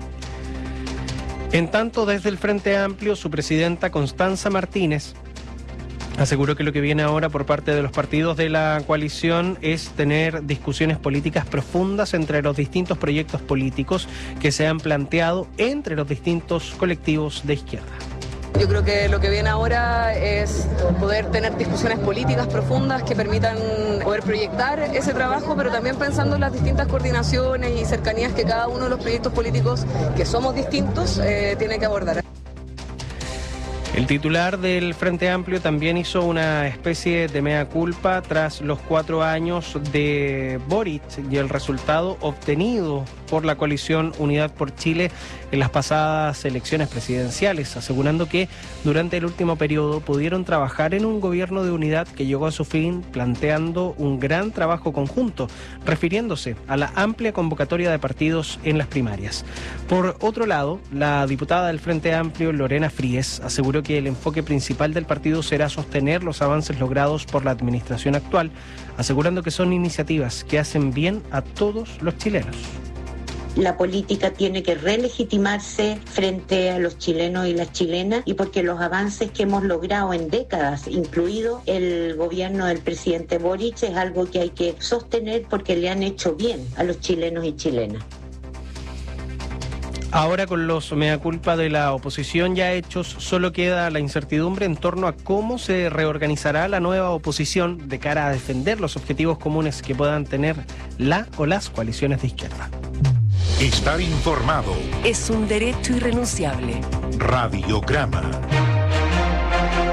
[SPEAKER 3] En tanto, desde el Frente Amplio, su presidenta Constanza Martínez aseguró que lo que viene ahora por parte de los partidos de la coalición es tener discusiones políticas profundas entre los distintos proyectos políticos que se han planteado entre los distintos colectivos de izquierda.
[SPEAKER 13] Yo creo que lo que viene ahora es poder tener discusiones políticas profundas que permitan poder proyectar ese trabajo, pero también pensando en las distintas coordinaciones y cercanías que cada uno de los proyectos políticos, que somos distintos, eh, tiene que abordar.
[SPEAKER 3] El titular del Frente Amplio también hizo una especie de mea culpa tras los cuatro años de Boric y el resultado obtenido por la coalición Unidad por Chile en las pasadas elecciones presidenciales, asegurando que durante el último periodo pudieron trabajar en un gobierno de unidad que llegó a su fin planteando un gran trabajo conjunto, refiriéndose a la amplia convocatoria de partidos en las primarias. Por otro lado, la diputada del Frente Amplio, Lorena Fríes, aseguró que el enfoque principal del partido será sostener los avances logrados por la administración actual, asegurando que son iniciativas que hacen bien a todos los chilenos.
[SPEAKER 14] La política tiene que relegitimarse frente a los chilenos y las chilenas, y porque los avances que hemos logrado en décadas, incluido el gobierno del presidente Boric, es algo que hay que sostener porque le han hecho bien a los chilenos y chilenas.
[SPEAKER 3] Ahora, con los mea culpa de la oposición ya hechos, solo queda la incertidumbre en torno a cómo se reorganizará la nueva oposición de cara a defender los objetivos comunes que puedan tener la o las coaliciones de izquierda.
[SPEAKER 4] Estar informado
[SPEAKER 27] es un derecho irrenunciable.
[SPEAKER 4] Radiograma.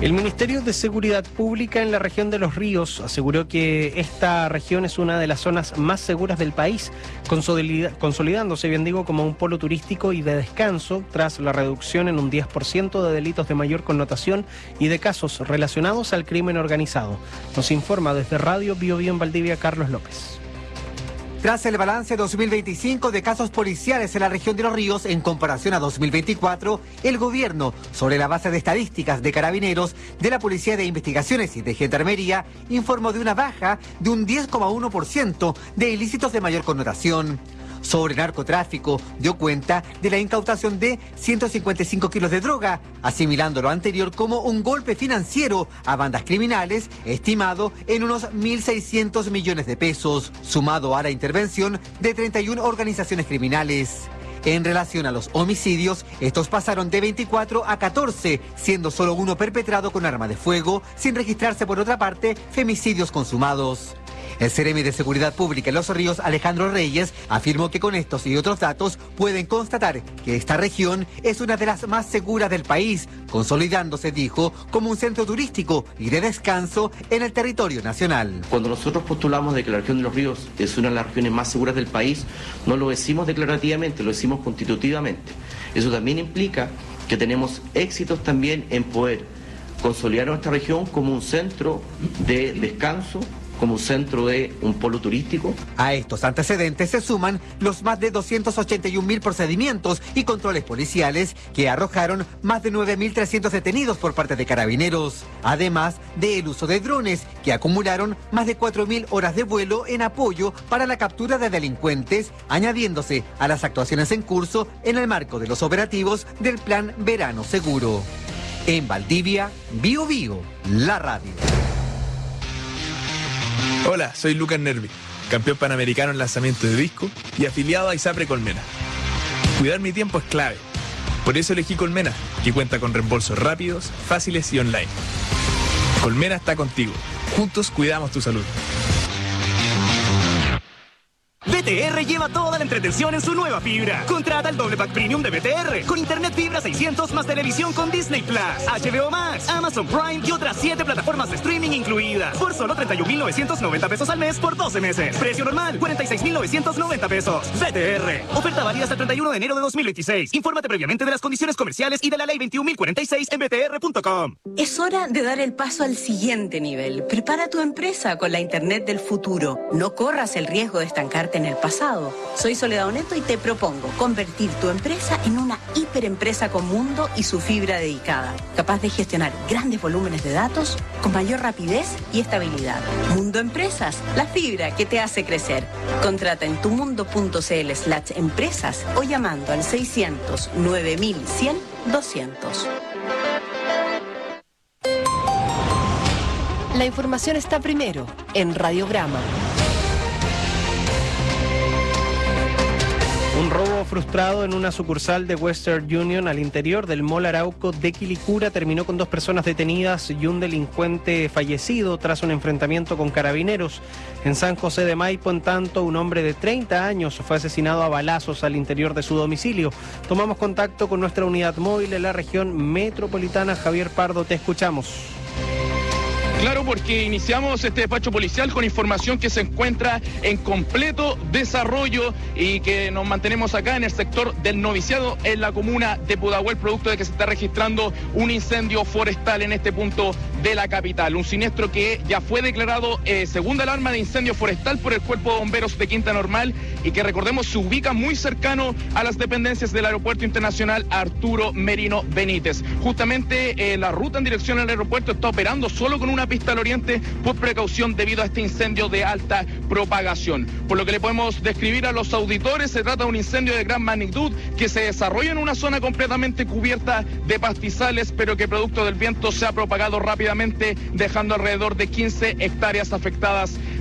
[SPEAKER 3] El Ministerio de Seguridad Pública en la región de Los Ríos aseguró que esta región es una de las zonas más seguras del país, consolida- consolidándose, bien digo, como un polo turístico y de descanso tras la reducción en un diez por ciento de delitos de mayor connotación y de casos relacionados al crimen organizado. Nos informa desde Radio Bio Bio en Valdivia, Carlos López.
[SPEAKER 1] Tras el balance dos mil veinticinco de casos policiales en la región de Los Ríos en comparación a dos mil veinticuatro, el gobierno, sobre la base de estadísticas de Carabineros, de la Policía de Investigaciones y de Gendarmería, informó de una baja de un diez coma uno por ciento de ilícitos de mayor connotación. Sobre narcotráfico, dio cuenta de la incautación de ciento cincuenta y cinco kilos de droga, asimilando lo anterior como un golpe financiero a bandas criminales estimado en unos mil seiscientos millones de pesos, sumado a la intervención de treinta y una organizaciones criminales. En relación a los homicidios, estos pasaron de veinticuatro a catorce, siendo solo uno perpetrado con arma de fuego, sin registrarse por otra parte femicidios consumados. El Seremi de Seguridad Pública en Los Ríos, Alejandro Reyes, afirmó que con estos y otros datos pueden constatar que esta región es una de las más seguras del país, consolidándose, dijo, como un centro turístico y de descanso en el territorio nacional.
[SPEAKER 16] Cuando nosotros postulamos de que la región de Los Ríos es una de las regiones más seguras del país, no lo decimos declarativamente, lo decimos constitutivamente. Eso también implica que tenemos éxitos también en poder consolidar nuestra región como un centro de descanso, como un centro de un polo turístico.
[SPEAKER 1] A estos antecedentes se suman los más de doscientos ochenta y un mil procedimientos y controles policiales que arrojaron más de nueve mil trescientos detenidos por parte de Carabineros, además del uso de drones que acumularon más de cuatro mil horas de vuelo en apoyo para la captura de delincuentes, añadiéndose a las actuaciones en curso en el marco de los operativos del Plan Verano Seguro. En Valdivia, Bio Bio, la radio.
[SPEAKER 17] Hola, soy Lucas Nervi, campeón panamericano en lanzamiento de disco y afiliado a ISAPRE Colmena. Cuidar mi tiempo es clave. Por eso elegí Colmena, que cuenta con reembolsos rápidos, fáciles y online. Colmena está contigo. Juntos cuidamos tu salud.
[SPEAKER 18] B T R lleva toda la entretención en su nueva fibra. Contrata el doble pack premium de B T R con internet fibra seiscientos más televisión con Disney Plus, H B O Max, Amazon Prime y otras siete plataformas de streaming incluidas por solo treinta y un mil novecientos noventa pesos al mes por doce meses. Precio normal cuarenta y seis mil novecientos noventa pesos. B T R. Oferta válida hasta el treinta y uno de enero de dos mil veintiséis. Infórmate previamente de las condiciones comerciales y de la ley veintiún mil cuarenta y seis en b t r punto com.
[SPEAKER 19] Es hora de dar el paso al siguiente nivel. Prepara tu empresa con la internet del futuro. No corras el riesgo de estancarte en el pasado. Soy Soledad Oneto y te propongo convertir tu empresa en una hiperempresa con mundo y su fibra dedicada, capaz de gestionar grandes volúmenes de datos con mayor rapidez y estabilidad. Mundo Empresas, la fibra que te hace crecer. Contrata en tumundo.cl slash empresas o llamando al seiscientos nueve mil cien doscientos.
[SPEAKER 20] La información está primero en Radiograma.
[SPEAKER 3] Un robo frustrado en una sucursal de Western Union al interior del Mall Arauco de Quilicura terminó con dos personas detenidas y un delincuente fallecido tras un enfrentamiento con carabineros. En San José de Maipo, en tanto, un hombre de treinta años fue asesinado a balazos al interior de su domicilio. Tomamos contacto con nuestra unidad móvil en la región metropolitana. Javier Pardo, te escuchamos.
[SPEAKER 27] Claro, porque iniciamos este despacho policial con información que se encuentra en completo desarrollo y que nos mantenemos acá en el sector del noviciado en la comuna de Pudahuel, producto de que se está registrando un incendio forestal en este punto de la capital. Un siniestro que ya fue declarado eh, segunda alarma de incendio forestal por el Cuerpo de Bomberos de Quinta Normal y que, recordemos, se ubica muy cercano a las dependencias del Aeropuerto Internacional Arturo Merino Benítez. Justamente eh, la ruta en dirección al aeropuerto está operando solo con una pista al oriente por precaución debido a este incendio de alta propagación. Por lo que le podemos describir a los auditores, se trata de un incendio de gran magnitud que se desarrolla en una zona completamente cubierta de pastizales, pero que producto del viento se ha propagado rápidamente, dejando alrededor de quince hectáreas afectadas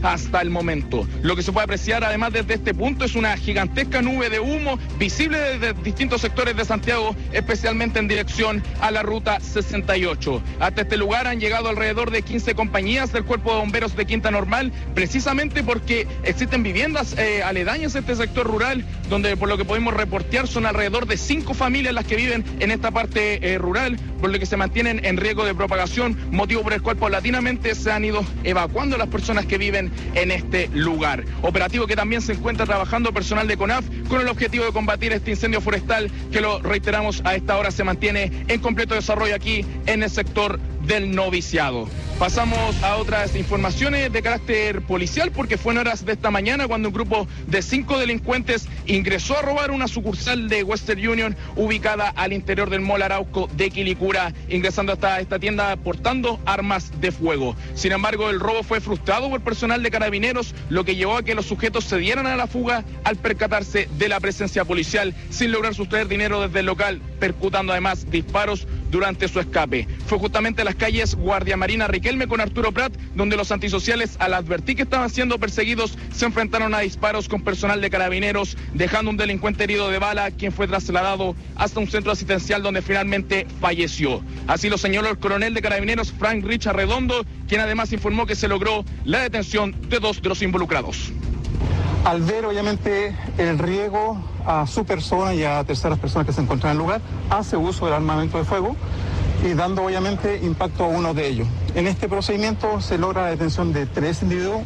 [SPEAKER 27] hasta el momento. Lo que se puede apreciar además desde este punto es una gigantesca nube de humo visible desde distintos sectores de Santiago, especialmente en dirección a la ruta sesenta y ocho. Hasta este lugar han llegado alrededor de quince compañías del Cuerpo de Bomberos de Quinta Normal, precisamente porque existen viviendas eh, aledañas a este sector rural, donde por lo que podemos reportear son alrededor de cinco familias las que viven en esta parte eh, rural, por lo que se mantienen en riesgo de propagación, motivo por el cual paulatinamente se han ido evacuando las personas que viven en este lugar. Operativo que también se encuentra trabajando personal de CONAF con el objetivo de combatir este incendio forestal que, lo reiteramos, a esta hora se mantiene en completo desarrollo aquí en el sector del Noviciado. Pasamos a otras informaciones de carácter policial, porque fue en horas de esta mañana cuando un grupo de cinco delincuentes ingresó a robar una sucursal de Western Union ubicada al interior del Mall Arauco de Quilicura, ingresando hasta esta tienda portando armas de fuego. Sin embargo, el robo fue frustrado por personal de Carabineros, lo que llevó a que los sujetos se dieran a la fuga al percatarse de la presencia policial, sin lograr sustraer dinero desde el local, percutando además disparos durante su escape. Fue justamente las calles Guardia Marina Riquelme con Arturo Prat, donde los antisociales, al advertir que estaban siendo perseguidos, se enfrentaron a disparos con personal de Carabineros, dejando un delincuente herido de bala, quien fue trasladado hasta un centro asistencial donde finalmente falleció. Así lo señaló el coronel de Carabineros, Frank Richard Redondo, quien además informó que se logró la detención de dos de los involucrados.
[SPEAKER 2] Al ver obviamente el riesgo a su persona y a terceras personas que se encuentran en el lugar, hace uso del armamento de fuego y dando obviamente impacto a uno de ellos. En este procedimiento se logra la detención de tres individuos.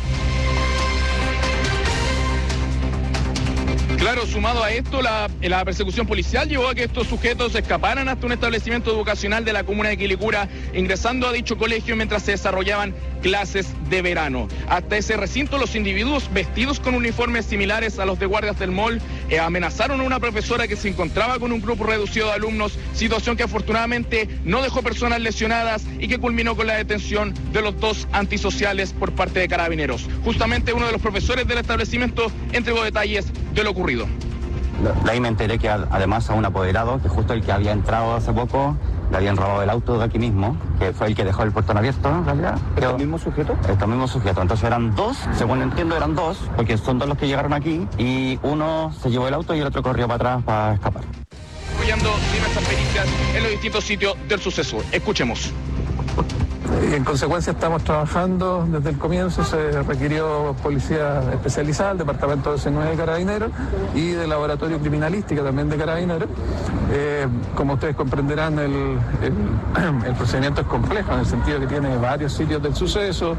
[SPEAKER 27] Claro, sumado a esto, la, la persecución policial llevó a que estos sujetos escaparan hasta un establecimiento educacional de la comuna de Quilicura, ingresando a dicho colegio mientras se desarrollaban clases de verano. Hasta ese recinto, los individuos vestidos con uniformes similares a los de guardias del mall eh, amenazaron a una profesora que se encontraba con un grupo reducido de alumnos, situación que afortunadamente no dejó personas lesionadas y que culminó con la detención de los dos antisociales por parte de Carabineros. Justamente uno de los profesores del establecimiento entregó detalles de lo ocurrido.
[SPEAKER 5] De ahí me enteré que además a un apoderado, que justo el que había entrado hace poco, le habían robado el auto de aquí mismo, que fue el que dejó el portón abierto, en realidad.
[SPEAKER 2] ¿Estos mismos sujetos?
[SPEAKER 5] Estos mismos sujetos. Entonces eran dos, según entiendo eran dos, porque son dos los que llegaron aquí, y uno se llevó el auto y el otro corrió para atrás para escapar.
[SPEAKER 27] Apoyando diversas pericias en los distintos sitios del suceso. Escuchemos.
[SPEAKER 2] En consecuencia estamos trabajando desde el comienzo, se requirió policía especializada, el departamento de C nueve de Carabineros y de laboratorio criminalística también de Carabineros. Eh, como ustedes comprenderán, el, el, el procedimiento es complejo en el sentido que tiene varios sitios del suceso.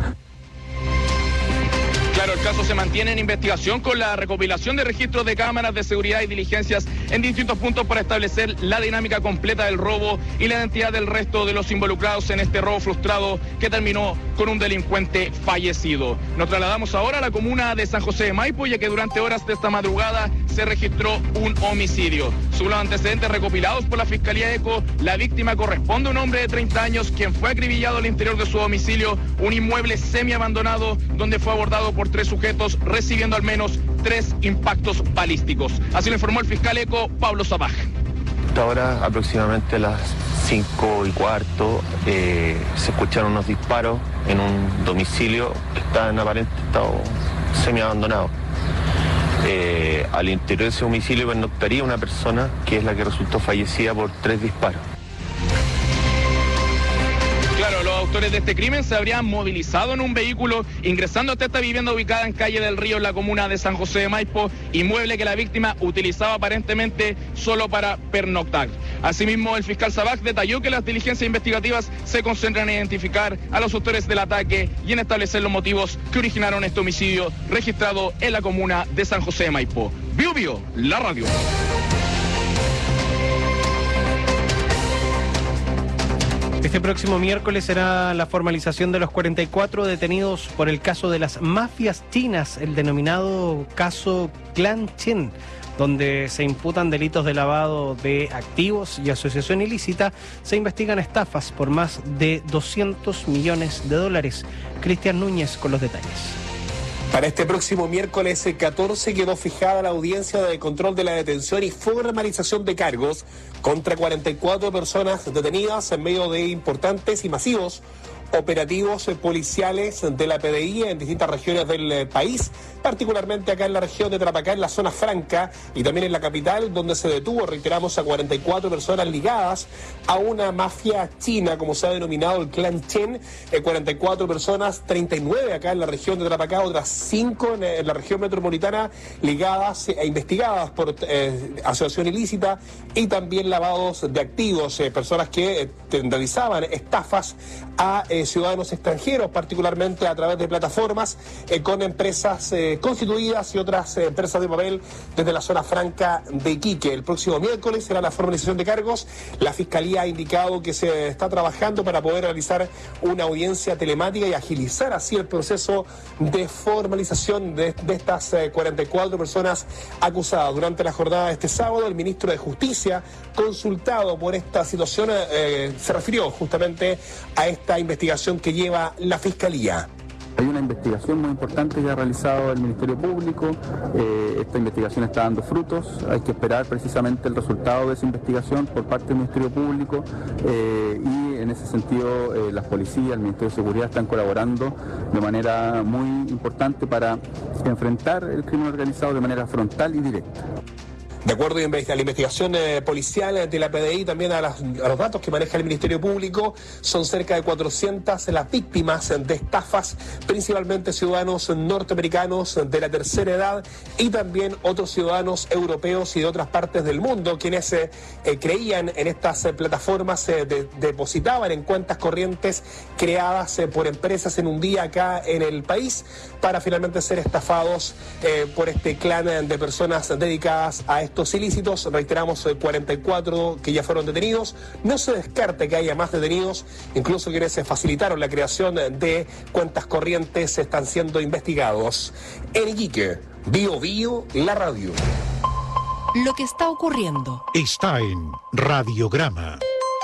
[SPEAKER 27] Claro, el caso se mantiene en investigación con la recopilación de registros de cámaras de seguridad y diligencias en distintos puntos para establecer la dinámica completa del robo y la identidad del resto de los involucrados en este robo frustrado que terminó con un delincuente fallecido. Nos trasladamos ahora a la comuna de San José de Maipo, ya que durante horas de esta madrugada se registró un homicidio. Según los antecedentes recopilados por la Fiscalía ECO, la víctima corresponde a un hombre de treinta años quien fue acribillado al interior de su domicilio, un inmueble semi-abandonado donde fue abordado por tres sujetos recibiendo al menos tres impactos balísticos. Así lo informó el fiscal ECO, Pablo Sabaj.
[SPEAKER 15] Ahora, aproximadamente a las cinco y cuarto, eh, se escucharon unos disparos en un domicilio que está en aparente estado semi-abandonado. Eh, al interior de ese domicilio pernoctaría una persona que es la que resultó fallecida por tres disparos.
[SPEAKER 27] Claro, los autores de este crimen se habrían movilizado en un vehículo ingresando hasta esta vivienda ubicada en Calle del Río, en la comuna de San José de Maipo, inmueble que la víctima utilizaba aparentemente solo para pernoctar. Asimismo, el fiscal Sabaj detalló que las diligencias investigativas se concentran en identificar a los autores del ataque y en establecer los motivos que originaron este homicidio registrado en la comuna de San José de Maipo. Bio Bio, la radio.
[SPEAKER 3] Este próximo miércoles será la formalización de los cuarenta y cuatro detenidos por el caso de las mafias chinas, el denominado caso Clan Chen, donde se imputan delitos de lavado de activos y asociación ilícita. Se investigan estafas por más de doscientos millones de dólares. Cristian Núñez con los detalles.
[SPEAKER 22] Para este próximo miércoles catorce quedó fijada la audiencia de control de la detención y formalización de cargos contra cuarenta y cuatro personas detenidas en medio de importantes y masivos operativos policiales de la P D I en distintas regiones del país, particularmente acá en la región de Tarapacá, en la zona franca y también en la capital, donde se detuvo, reiteramos, a cuarenta y cuatro personas ligadas a una mafia china, como se ha denominado el clan Chen. Eh, cuarenta y cuatro personas, treinta y nueve acá en la región de Tarapacá, otras cinco en, en la región metropolitana, ligadas e investigadas por eh, asociación ilícita y también lavados de activos, eh, personas que eh, realizaban estafas a eh, ciudadanos extranjeros, particularmente a través de plataformas eh, con empresas eh, constituidas y otras eh, empresas de papel desde la zona franca de Iquique. El próximo miércoles será la formalización de cargos. La Fiscalía ha indicado que se está trabajando para poder realizar una audiencia telemática y agilizar así el proceso de formalización de, de estas eh, cuarenta y cuatro personas acusadas. Durante la jornada de este sábado, el ministro de Justicia, consultado por esta situación, eh, se refirió justamente a esta investigación que lleva la Fiscalía.
[SPEAKER 7] Hay una investigación muy importante que ha realizado el Ministerio Público, eh, esta investigación está dando frutos, hay que esperar precisamente el resultado de esa investigación por parte del Ministerio Público eh, y en ese sentido eh, las policías, el Ministerio de Seguridad están colaborando de manera muy importante para enfrentar el crimen organizado de manera frontal y directa.
[SPEAKER 22] De acuerdo a la investigación eh, policial de la P D I, también a, las, a los datos que maneja el Ministerio Público, son cerca de cuatrocientas las víctimas de estafas, principalmente ciudadanos norteamericanos de la tercera edad y también otros ciudadanos europeos y de otras partes del mundo, quienes eh, eh, creían en estas eh, plataformas, eh, de, depositaban en cuentas corrientes creadas eh, por empresas en un día acá en el país, para finalmente ser estafados eh, por este clan de personas dedicadas a estos ilícitos. Reiteramos, cuarenta y cuatro que ya fueron detenidos. No se descarta que haya más detenidos, incluso quienes se facilitaron la creación de cuentas corrientes están siendo investigados. En Iquique, Bio Bio, la radio.
[SPEAKER 20] Lo que está ocurriendo
[SPEAKER 4] está en Radiograma.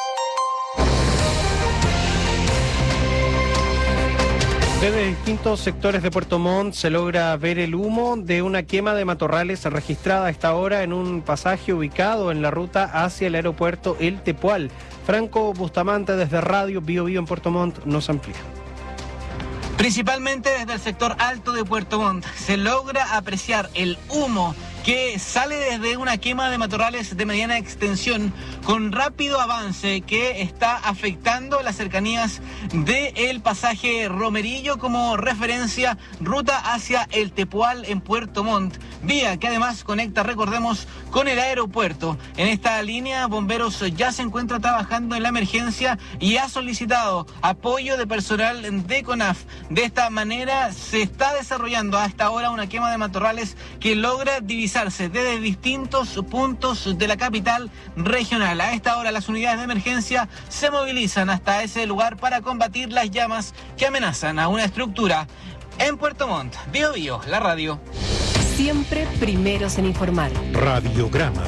[SPEAKER 3] Desde distintos sectores de Puerto Montt se logra ver el humo de una quema de matorrales registrada a esta hora en un pasaje ubicado en la ruta hacia el aeropuerto El Tepual. Franco Bustamante desde Radio Bio Bio en Puerto Montt nos amplía.
[SPEAKER 8] Principalmente desde el sector alto de Puerto Montt se logra apreciar el humo que sale desde una quema de matorrales de mediana extensión con rápido avance que está afectando las cercanías del pasaje Romerillo como referencia ruta hacia el Tepual en Puerto Montt, vía que además conecta, recordemos, con el aeropuerto. En esta línea, Bomberos ya se encuentra trabajando en la emergencia y ha solicitado apoyo de personal de CONAF. De esta manera se está desarrollando a esta hora una quema de matorrales que logra divisar desde distintos puntos de la capital regional. A esta hora las unidades de emergencia se movilizan hasta ese lugar para combatir las llamas que amenazan a una estructura en Puerto Montt. Bio Bio, la radio.
[SPEAKER 20] Siempre primeros en informar.
[SPEAKER 4] Radiograma.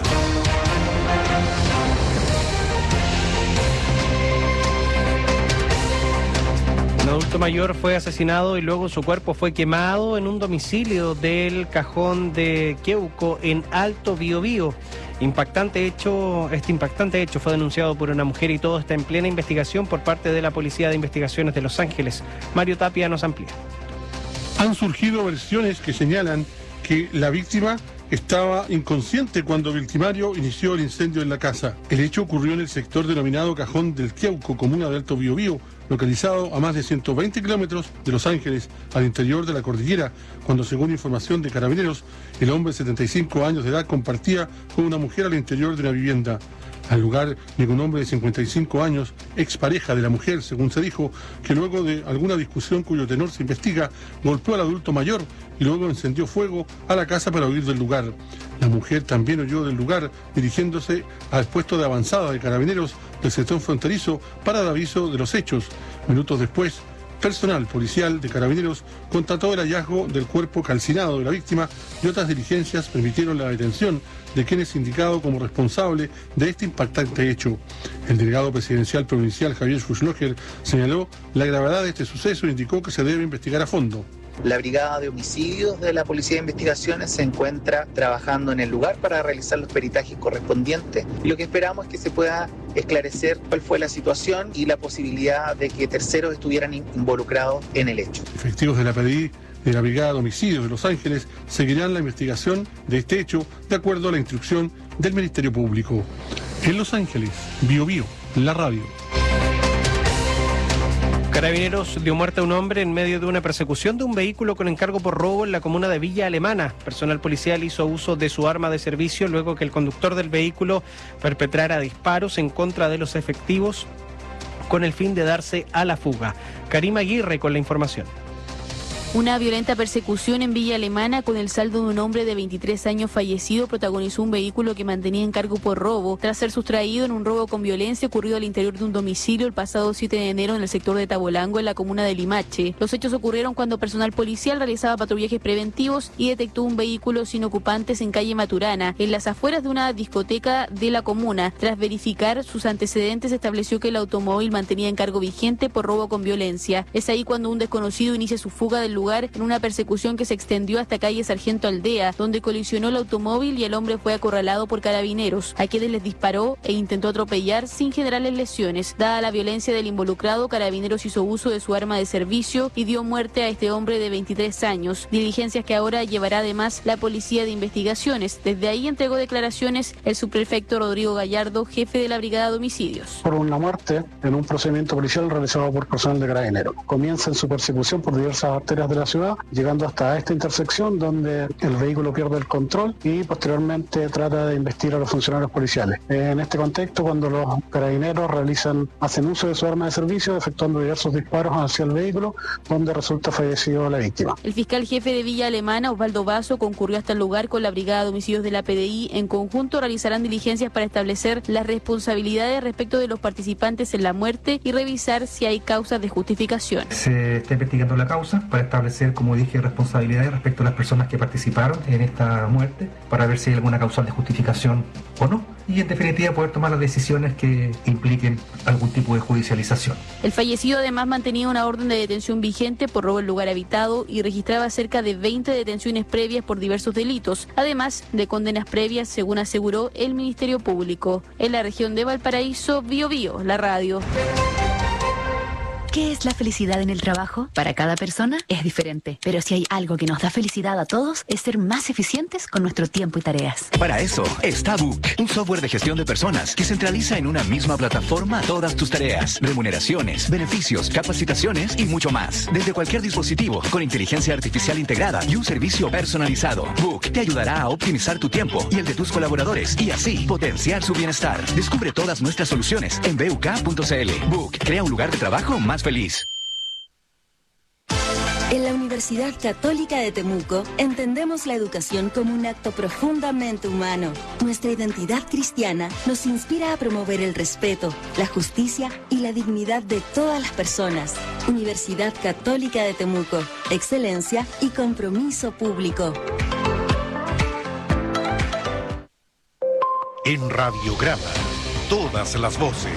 [SPEAKER 3] Un adulto mayor fue asesinado y luego su cuerpo fue quemado en un domicilio del Cajón de Queuco en Alto Biobío. Impactante hecho, este impactante hecho fue denunciado por una mujer y todo está en plena investigación por parte de la Policía de Investigaciones de Los Ángeles. Mario Tapia nos amplía.
[SPEAKER 9] Han surgido versiones que señalan que la víctima estaba inconsciente cuando el victimario inició el incendio en la casa. El hecho ocurrió en el sector denominado Cajón del Queuco, comuna de Alto Biobío, localizado a más de ciento veinte kilómetros de Los Ángeles, al interior de la cordillera, cuando, según información de Carabineros, el hombre de setenta y cinco años de edad compartía con una mujer al interior de una vivienda. Al lugar llegó un hombre de cincuenta y cinco años, expareja de la mujer, según se dijo, que luego de alguna discusión cuyo tenor se investiga, golpeó al adulto mayor y luego encendió fuego a la casa para huir del lugar. La mujer también huyó del lugar, dirigiéndose al puesto de avanzada de Carabineros del sector fronterizo para dar aviso de los hechos. Minutos después, personal policial de Carabineros constató el hallazgo del cuerpo calcinado de la víctima y otras diligencias permitieron la detención de quien es indicado como responsable de este impactante hecho. El delegado presidencial provincial Javier Schuschloger señaló la gravedad de este suceso e indicó que se debe investigar a fondo.
[SPEAKER 6] La Brigada de Homicidios de la Policía de Investigaciones se encuentra trabajando en el lugar para realizar los peritajes correspondientes y lo que esperamos es que se pueda esclarecer cuál fue la situación y la posibilidad de que terceros estuvieran involucrados en el hecho.
[SPEAKER 9] Efectivos de la P D I de la Brigada de Homicidios de Los Ángeles seguirán la investigación de este hecho de acuerdo a la instrucción del Ministerio Público. En Los Ángeles, Bio Bio, la radio.
[SPEAKER 3] Carabineros dio muerte a un hombre en medio de una persecución de un vehículo con encargo por robo en la comuna de Villa Alemana. Personal policial hizo uso de su arma de servicio luego que el conductor del vehículo perpetrara disparos en contra de los efectivos con el fin de darse a la fuga. Karima Aguirre con la información.
[SPEAKER 10] Una violenta persecución en Villa Alemana con el saldo de un hombre de veintitrés años fallecido protagonizó un vehículo que mantenía en cargo por robo tras ser sustraído en un robo con violencia ocurrido al interior de un domicilio el pasado siete de enero en el sector de Tabolango, en la comuna de Limache. Los hechos ocurrieron cuando personal policial realizaba patrullajes preventivos y detectó un vehículo sin ocupantes en calle Maturana, en las afueras de una discoteca de la comuna. Tras verificar sus antecedentes, estableció que el automóvil mantenía encargo vigente por robo con violencia. Es ahí cuando un desconocido inicia su fuga del lugar en una persecución que se extendió hasta calle Sargento Aldea, donde colisionó el automóvil y el hombre fue acorralado por carabineros, a quienes les disparó e intentó atropellar sin generarles lesiones. Dada la violencia del involucrado, Carabineros hizo uso de su arma de servicio y dio muerte a este hombre de veintitrés años, diligencias que ahora llevará además la Policía de Investigaciones. Desde ahí entregó declaraciones el subprefecto Rodrigo Gallardo, jefe de la Brigada de Homicidios.
[SPEAKER 11] Por una muerte en un procedimiento policial realizado por personal de Carabineros. Comienza en su persecución por diversas arterias de la ciudad, llegando hasta esta intersección donde el vehículo pierde el control y posteriormente trata de investir a los funcionarios policiales. En este contexto, cuando los carabineros realizan, hacen uso de su arma de servicio, efectuando diversos disparos hacia el vehículo, donde resulta fallecido la víctima.
[SPEAKER 10] El fiscal jefe de Villa Alemana, Osvaldo Vaso, concurrió hasta el lugar con la Brigada de Homicidios de la P D I. En conjunto realizarán diligencias para establecer las responsabilidades respecto de los participantes en la muerte y revisar si hay causas de justificación.
[SPEAKER 21] Se está investigando la causa para establecer, como dije, responsabilidades respecto a las personas que participaron en esta muerte, para ver si hay alguna causal de justificación o no, y en definitiva poder tomar las decisiones que impliquen algún tipo de judicialización.
[SPEAKER 10] El fallecido además mantenía una orden de detención vigente por robo en lugar habitado y registraba cerca de veinte detenciones previas por diversos delitos, además de condenas previas, según aseguró el Ministerio Público. En la región de Valparaíso, Bio Bio, la radio.
[SPEAKER 23] ¿Qué es la felicidad en el trabajo? Para cada persona es diferente, pero si hay algo que nos da felicidad a todos es ser más eficientes con nuestro tiempo y tareas.
[SPEAKER 24] Para eso está Book, un software de gestión de personas que centraliza en una misma plataforma todas tus tareas, remuneraciones, beneficios, capacitaciones y mucho más. Desde cualquier dispositivo, con inteligencia artificial integrada y un servicio personalizado. Book te ayudará a optimizar tu tiempo y el de tus colaboradores y así potenciar su bienestar. Descubre todas nuestras soluciones en b u k punto c l. Book crea un lugar de trabajo más feliz.
[SPEAKER 25] En la Universidad Católica de Temuco entendemos la educación como un acto profundamente humano. Nuestra identidad cristiana nos inspira a promover el respeto, la justicia y la dignidad de todas las personas. Universidad Católica de Temuco, excelencia y compromiso público.
[SPEAKER 4] En Radiograma, todas las voces.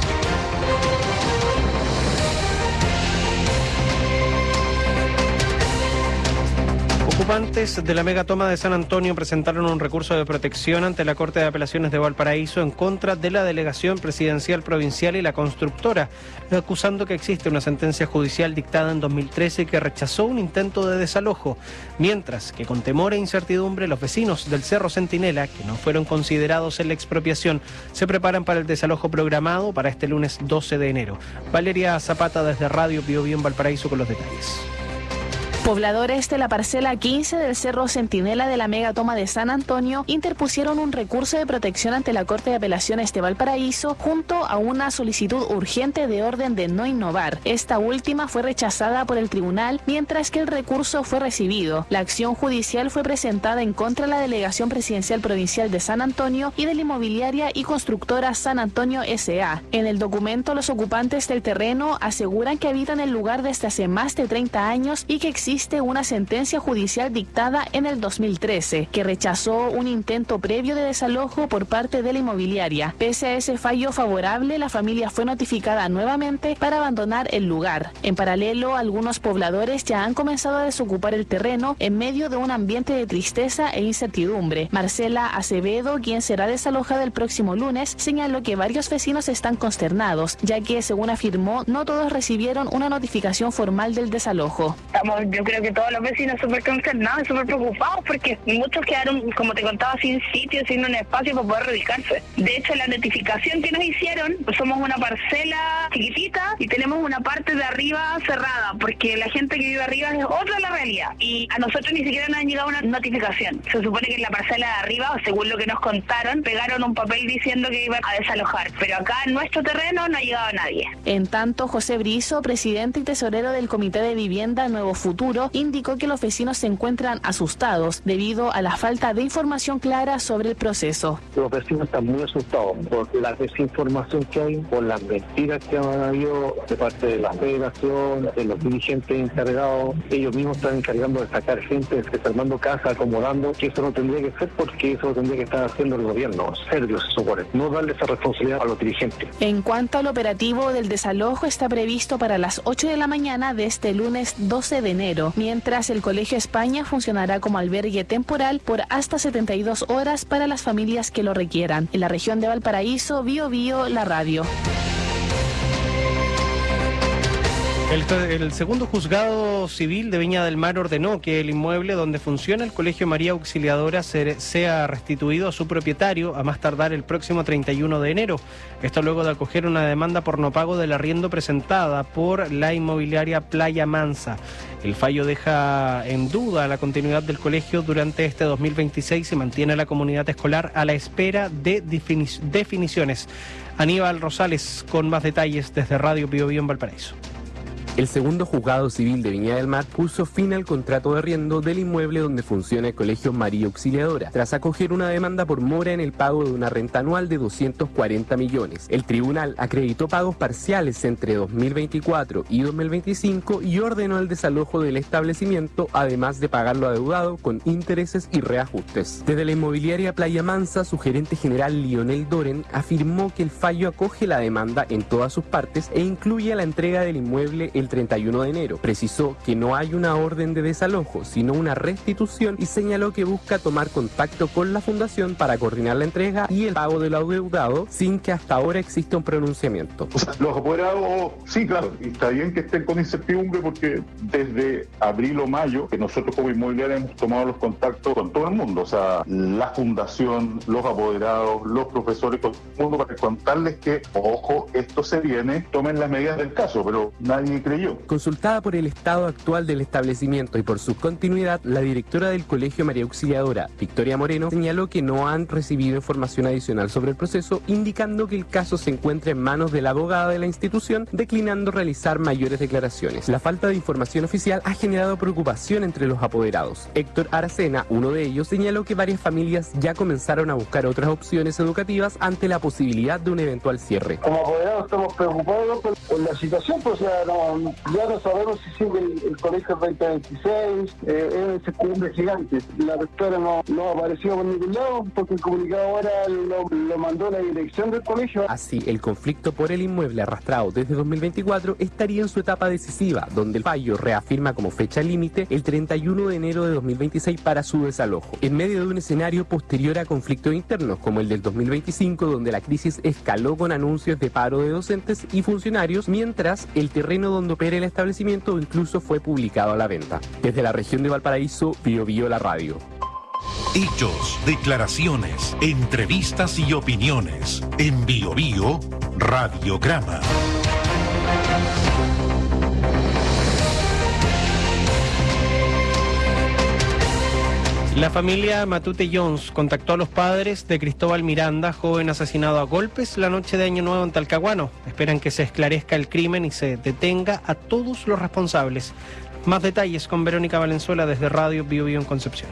[SPEAKER 3] Ocupantes de la megatoma de San Antonio presentaron un recurso de protección ante la Corte de Apelaciones de Valparaíso en contra de la Delegación Presidencial Provincial y la constructora, acusando que existe una sentencia judicial dictada en dos mil trece que rechazó un intento de desalojo, mientras que con temor e incertidumbre los vecinos del Cerro Centinela, que no fueron considerados en la expropiación, se preparan para el desalojo programado para este lunes doce de enero. Valeria Zapata desde Radio Bio Bio en Valparaíso con los detalles.
[SPEAKER 28] Pobladores de la parcela quince del Cerro Centinela de la megatoma de San Antonio interpusieron un recurso de protección ante la Corte de Apelaciones de Valparaíso junto a una solicitud urgente de orden de no innovar. Esta última fue rechazada por el tribunal, mientras que el recurso fue recibido. La acción judicial fue presentada en contra de la Delegación Presidencial Provincial de San Antonio y de la inmobiliaria y constructora San Antonio S A En el documento, los ocupantes del terreno aseguran que habitan el lugar desde hace más de treinta años y que existe existe una sentencia judicial dictada en el dos mil trece que rechazó un intento previo de desalojo por parte de la inmobiliaria. Pese a ese fallo favorable, la familia fue notificada nuevamente para abandonar el lugar. En paralelo, algunos pobladores ya han comenzado a desocupar el terreno en medio de un ambiente de tristeza e incertidumbre. Marcela Acevedo, quien será desalojada el próximo lunes, señaló que varios vecinos están consternados, ya que, según afirmó, no todos recibieron una notificación formal del desalojo.
[SPEAKER 1] Estamos, yo creo que todos los vecinos súper consternados, súper preocupados, porque muchos quedaron, como te contaba, sin sitio, sin un espacio para poder reubicarse. De hecho, la notificación que nos hicieron, pues somos una parcela chiquitita y tenemos una parte de arriba cerrada, porque la gente que vive arriba es otra la realidad. Y a nosotros ni siquiera nos han llegado una notificación. Se supone que en la parcela de arriba, según lo que nos contaron, pegaron un papel diciendo que iban a desalojar. Pero acá en nuestro terreno no ha llegado nadie.
[SPEAKER 28] En tanto, José Brizo, presidente y tesorero del Comité de Vivienda Nuevo Futuro, indicó que los vecinos se encuentran asustados debido a la falta de información clara sobre el proceso.
[SPEAKER 12] Los vecinos están muy asustados por la desinformación que hay, por las mentiras que han habido de parte de la federación, de los dirigentes encargados. Ellos mismos están encargando de sacar gente, desarmando casas, acomodando, que eso no tendría que ser porque eso lo tendría que estar haciendo el gobierno, serio se supone, no darle esa responsabilidad a los dirigentes.
[SPEAKER 28] En cuanto al operativo del desalojo, está previsto para las ocho de la mañana de este lunes doce de enero, mientras el Colegio España funcionará como albergue temporal por hasta setenta y dos horas para las familias que lo requieran. En la región de Valparaíso, Bio Bio, la radio.
[SPEAKER 3] El, el segundo juzgado civil de Viña del Mar ordenó que el inmueble donde funciona el Colegio María Auxiliadora sea restituido a su propietario a más tardar el próximo treinta y uno de enero. Esto luego de acoger una demanda por no pago del arriendo presentada por la inmobiliaria Playa Mansa. El fallo deja en duda la continuidad del colegio durante este dos mil veintiséis y mantiene a la comunidad escolar a la espera de defini- definiciones. Aníbal Rosales con más detalles desde Radio Bio Bio en Valparaíso.
[SPEAKER 13] El segundo juzgado civil de Viña del Mar puso fin al contrato de arriendo del inmueble donde funciona el Colegio María Auxiliadora, tras acoger una demanda por mora en el pago de una renta anual de doscientos cuarenta millones. El tribunal acreditó pagos parciales entre dos mil veinticuatro y dos mil veinticinco y ordenó el desalojo del establecimiento, además de pagar lo adeudado con intereses y reajustes. Desde la inmobiliaria Playa Mansa, su gerente general Lionel Doren afirmó que el fallo acoge la demanda en todas sus partes e incluye la entrega del inmueble el treinta y uno de enero. Precisó que no hay una orden de desalojo, sino una restitución y señaló que busca tomar contacto con la fundación para coordinar la entrega y el pago del adeudado sin que hasta ahora exista un pronunciamiento.
[SPEAKER 14] O sea, los apoderados, sí, claro, y está bien que estén con incertidumbre porque desde abril o mayo que nosotros como inmobiliaria hemos tomado los contactos con todo el mundo, o sea, la fundación, los apoderados, los profesores, con todo el mundo para contarles que, ojo, esto se viene, tomen las medidas del caso, pero nadie creyó.
[SPEAKER 13] Consultada por el estado actual del establecimiento y por su continuidad, la directora del Colegio María Auxiliadora, Victoria Moreno, señaló que no han recibido información adicional sobre el proceso, indicando que el caso se encuentra en manos de la abogada de la institución, declinando realizar mayores declaraciones. La falta de información oficial ha generado preocupación entre los apoderados. Héctor Aracena, uno de ellos, señaló que varias familias ya comenzaron a buscar otras opciones educativas ante la posibilidad de un eventual cierre.
[SPEAKER 16] Como apoderados estamos preocupados por, por la situación, pues ya no... Ya no sabemos si sigue el, el colegio veinte veintiséis, eh, es una incertidumbre gigante. La rectora no, no apareció por ningún lado porque el comunicado ahora lo, lo mandó la dirección del colegio.
[SPEAKER 13] Así, el conflicto por el inmueble arrastrado desde dos mil veinticuatro estaría en su etapa decisiva, donde el fallo reafirma como fecha límite el treinta y uno de enero de dos mil veintiséis para su desalojo, en medio de un escenario posterior a conflictos internos como el del dos mil veinticinco, donde la crisis escaló con anuncios de paro de docentes y funcionarios, mientras el terreno donde opera el establecimiento incluso fue publicado a la venta. Desde la región de Valparaíso, Bio Bio la radio.
[SPEAKER 4] Hechos, declaraciones, entrevistas y opiniones. En Bio Bio, Radiograma.
[SPEAKER 3] La familia Matute Jones contactó a los padres de Cristóbal Miranda, joven asesinado a golpes la noche de Año Nuevo en Talcahuano. Esperan que se esclarezca el crimen y se detenga a todos los responsables. Más detalles con Verónica Valenzuela desde Radio Bio Bio en Concepción.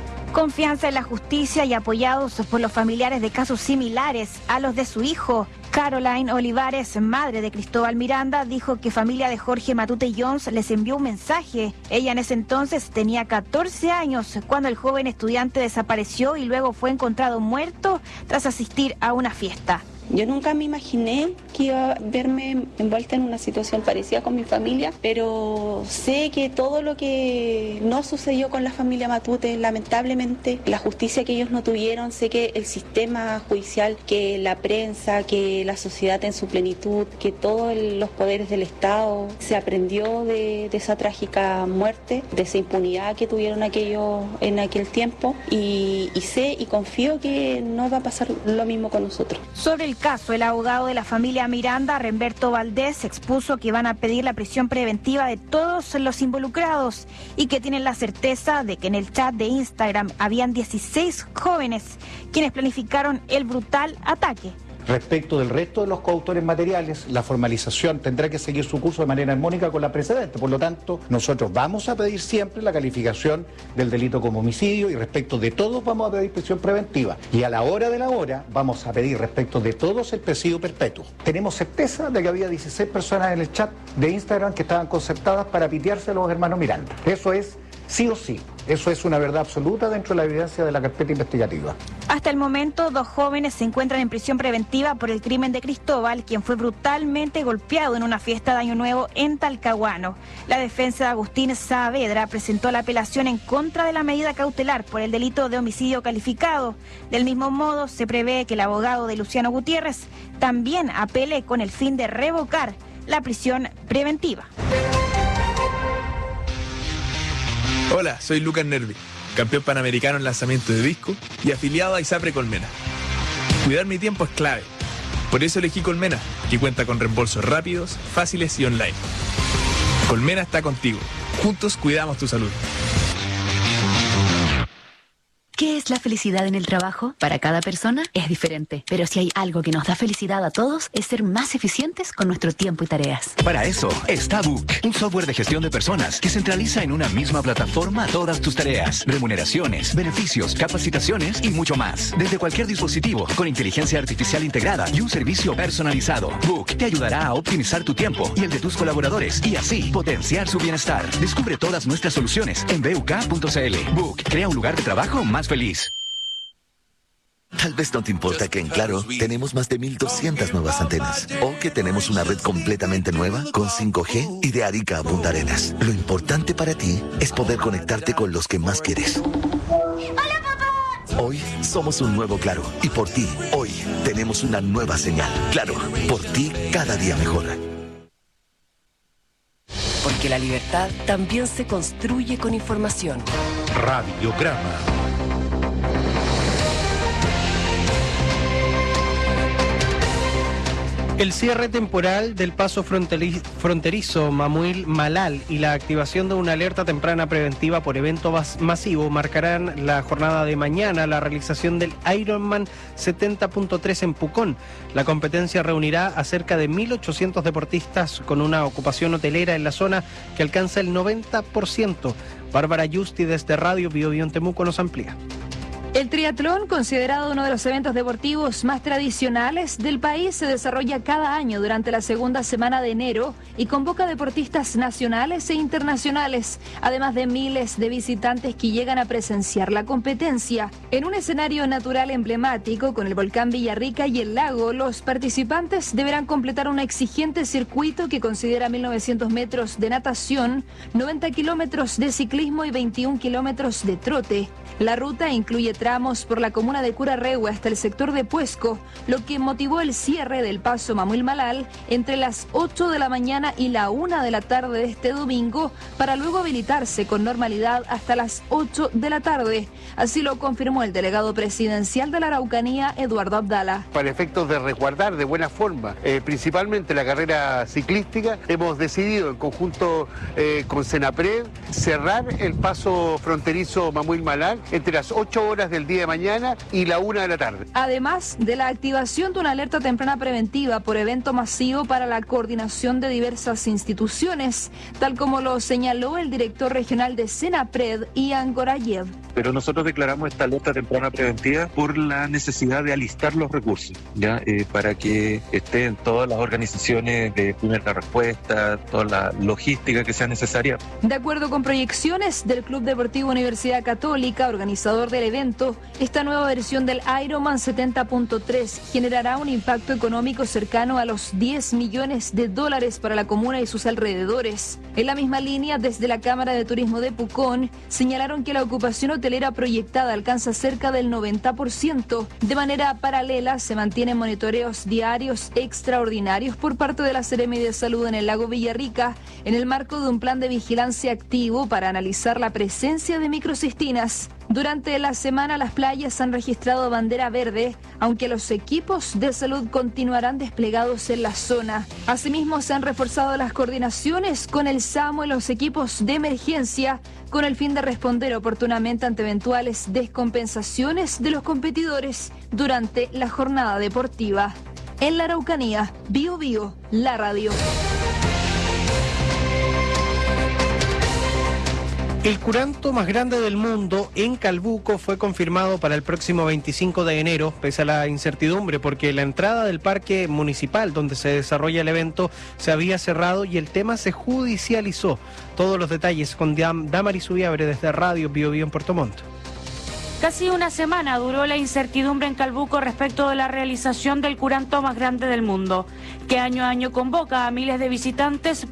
[SPEAKER 17] Confianza en la justicia y apoyados por los familiares de casos similares a los de su hijo,
[SPEAKER 2] Caroline Olivares, madre de Cristóbal Miranda, dijo que familia de Jorge Matute Jones les envió un mensaje. Ella en ese entonces tenía catorce años cuando el joven estudiante desapareció y luego fue encontrado muerto tras asistir a una fiesta.
[SPEAKER 5] Yo nunca me imaginé que iba a verme envuelta en una situación parecida con mi familia, pero sé que todo lo que no sucedió con la familia Matute, lamentablemente, la justicia que ellos no tuvieron, sé que el sistema judicial, que la prensa, que la sociedad en su plenitud, que todos los poderes del Estado se aprendió de, de esa trágica muerte, de esa impunidad que tuvieron aquellos en aquel tiempo, y, y sé y confío que no va a pasar lo mismo con nosotros.
[SPEAKER 2] Sobre el caso, el abogado de la familia Miranda, Remberto Valdés, expuso que van a pedir la prisión preventiva de todos los involucrados y que tienen la certeza de que en el chat de Instagram habían dieciséis jóvenes quienes planificaron el brutal ataque.
[SPEAKER 15] Respecto del resto de los coautores materiales, la formalización tendrá que seguir su curso de manera armónica con la precedente. Por lo tanto, nosotros vamos a pedir siempre la calificación del delito como homicidio y respecto de todos vamos a pedir prisión preventiva. Y a la hora de la hora vamos a pedir respecto de todos el presidio perpetuo. Tenemos certeza de que había dieciséis personas en el chat de Instagram que estaban concertadas para pitearse a los hermanos Miranda. Eso es sí o sí. Eso es una verdad absoluta dentro de la evidencia de la carpeta investigativa.
[SPEAKER 2] Hasta el momento, dos jóvenes se encuentran en prisión preventiva por el crimen de Cristóbal, quien fue brutalmente golpeado en una fiesta de Año Nuevo en Talcahuano. La defensa de Agustín Saavedra presentó la apelación en contra de la medida cautelar por el delito de homicidio calificado. Del mismo modo, se prevé que el abogado de Luciano Gutiérrez también apele con el fin de revocar la prisión preventiva.
[SPEAKER 17] Hola, soy Lucas Nervi, campeón panamericano en lanzamiento de disco y afiliado a ISAPRE Colmena. Cuidar mi tiempo es clave. Por eso elegí Colmena, que cuenta con reembolsos rápidos, fáciles y online. Colmena está contigo. Juntos cuidamos tu salud.
[SPEAKER 23] ¿Qué es la felicidad en el trabajo? Para cada persona es diferente, pero si hay algo que nos da felicidad a todos es ser más eficientes con nuestro tiempo y tareas.
[SPEAKER 24] Para eso está Book, un software de gestión de personas que centraliza en una misma plataforma todas tus tareas, remuneraciones, beneficios, capacitaciones y mucho más. Desde cualquier dispositivo, con inteligencia artificial integrada y un servicio personalizado. Book te ayudará a optimizar tu tiempo y el de tus colaboradores y así potenciar su bienestar. Descubre todas nuestras soluciones en b u k punto c l. Book crea un lugar de trabajo más feliz.
[SPEAKER 18] Tal vez no te importa que en Claro tenemos más de mil doscientas nuevas antenas o que tenemos una red completamente nueva con cinco G y de Arica a Punta Arenas. Lo importante para ti es poder conectarte con los que más quieres.
[SPEAKER 19] ¡Hola, papá!
[SPEAKER 18] Hoy somos un nuevo Claro y por ti, hoy tenemos una nueva señal. Claro, por ti cada día mejor.
[SPEAKER 20] Porque la libertad también se construye con información.
[SPEAKER 4] Radiograma.
[SPEAKER 3] El cierre temporal del paso fronterizo Mamuil-Malal y la activación de una alerta temprana preventiva por evento masivo marcarán la jornada de mañana, la realización del Ironman setenta punto tres en Pucón. La competencia reunirá a cerca de mil ochocientos deportistas con una ocupación hotelera en la zona que alcanza el noventa por ciento. Bárbara Yusti desde Radio Bio Bio en Temuco nos amplía.
[SPEAKER 26] El triatlón, considerado uno de los eventos deportivos más tradicionales del país, se desarrolla cada año durante la segunda semana de enero y convoca deportistas nacionales e internacionales, además de miles de visitantes que llegan a presenciar la competencia. En un escenario natural emblemático con el volcán Villarrica y el lago, los participantes deberán completar un exigente circuito que considera mil novecientos metros de natación, noventa kilómetros de ciclismo y veintiún kilómetros de trote. La ruta incluye tramos por la comuna de Curarrehue hasta el sector de Puesco, lo que motivó el cierre del paso Mamuil-Malal entre las ocho de la mañana y la una de la tarde de este domingo, para luego habilitarse con normalidad hasta las ocho de la tarde. Así lo confirmó el delegado presidencial de la Araucanía, Eduardo Abdala.
[SPEAKER 27] Para efectos de resguardar de buena forma, eh, principalmente la carrera ciclística, hemos decidido en conjunto eh, con Senapred cerrar el paso fronterizo Mamuil-Malal entre las ocho horas horas del día de mañana y la una de la tarde.
[SPEAKER 26] Además de la activación de una alerta temprana preventiva por evento masivo para la coordinación de diversas instituciones, tal como lo señaló el director regional de Senapred, Ian Gorayev.
[SPEAKER 6] Pero nosotros declaramos esta alerta temprana preventiva por la necesidad de alistar los recursos, ya eh, para que estén todas las organizaciones de primera respuesta, toda la logística que sea necesaria.
[SPEAKER 26] De acuerdo con proyecciones del Club Deportivo Universidad Católica, organizador del evento, esta nueva versión del Ironman setenta punto tres generará un impacto económico cercano a los diez millones de dólares para la comuna y sus alrededores. En la misma línea, desde la Cámara de Turismo de Pucón, señalaron que la ocupación hotelera proyectada alcanza cerca del noventa por ciento. De manera paralela, se mantienen monitoreos diarios extraordinarios por parte de la Seremi de Salud en el lago Villarrica, en el marco de un plan de vigilancia activo para analizar la presencia de microcistinas. Durante la semana las playas han registrado bandera verde, aunque los equipos de salud continuarán desplegados en la zona. Asimismo, se han reforzado las coordinaciones con el SAMU y los equipos de emergencia con el fin de responder oportunamente ante eventuales descompensaciones de los competidores durante la jornada deportiva. En la Araucanía, Bio Bio, la radio.
[SPEAKER 3] El curanto más grande del mundo en Calbuco fue confirmado para el próximo veinticinco de enero, pese a la incertidumbre, porque la entrada del parque municipal donde se desarrolla el evento se había cerrado y el tema se judicializó. Todos los detalles con Dam Damaris Subiabre desde Radio Bio Bio en Puerto Montt.
[SPEAKER 7] Casi una semana duró la incertidumbre en Calbuco respecto de la realización del curanto más grande del mundo, que año a año convoca a miles de visitantes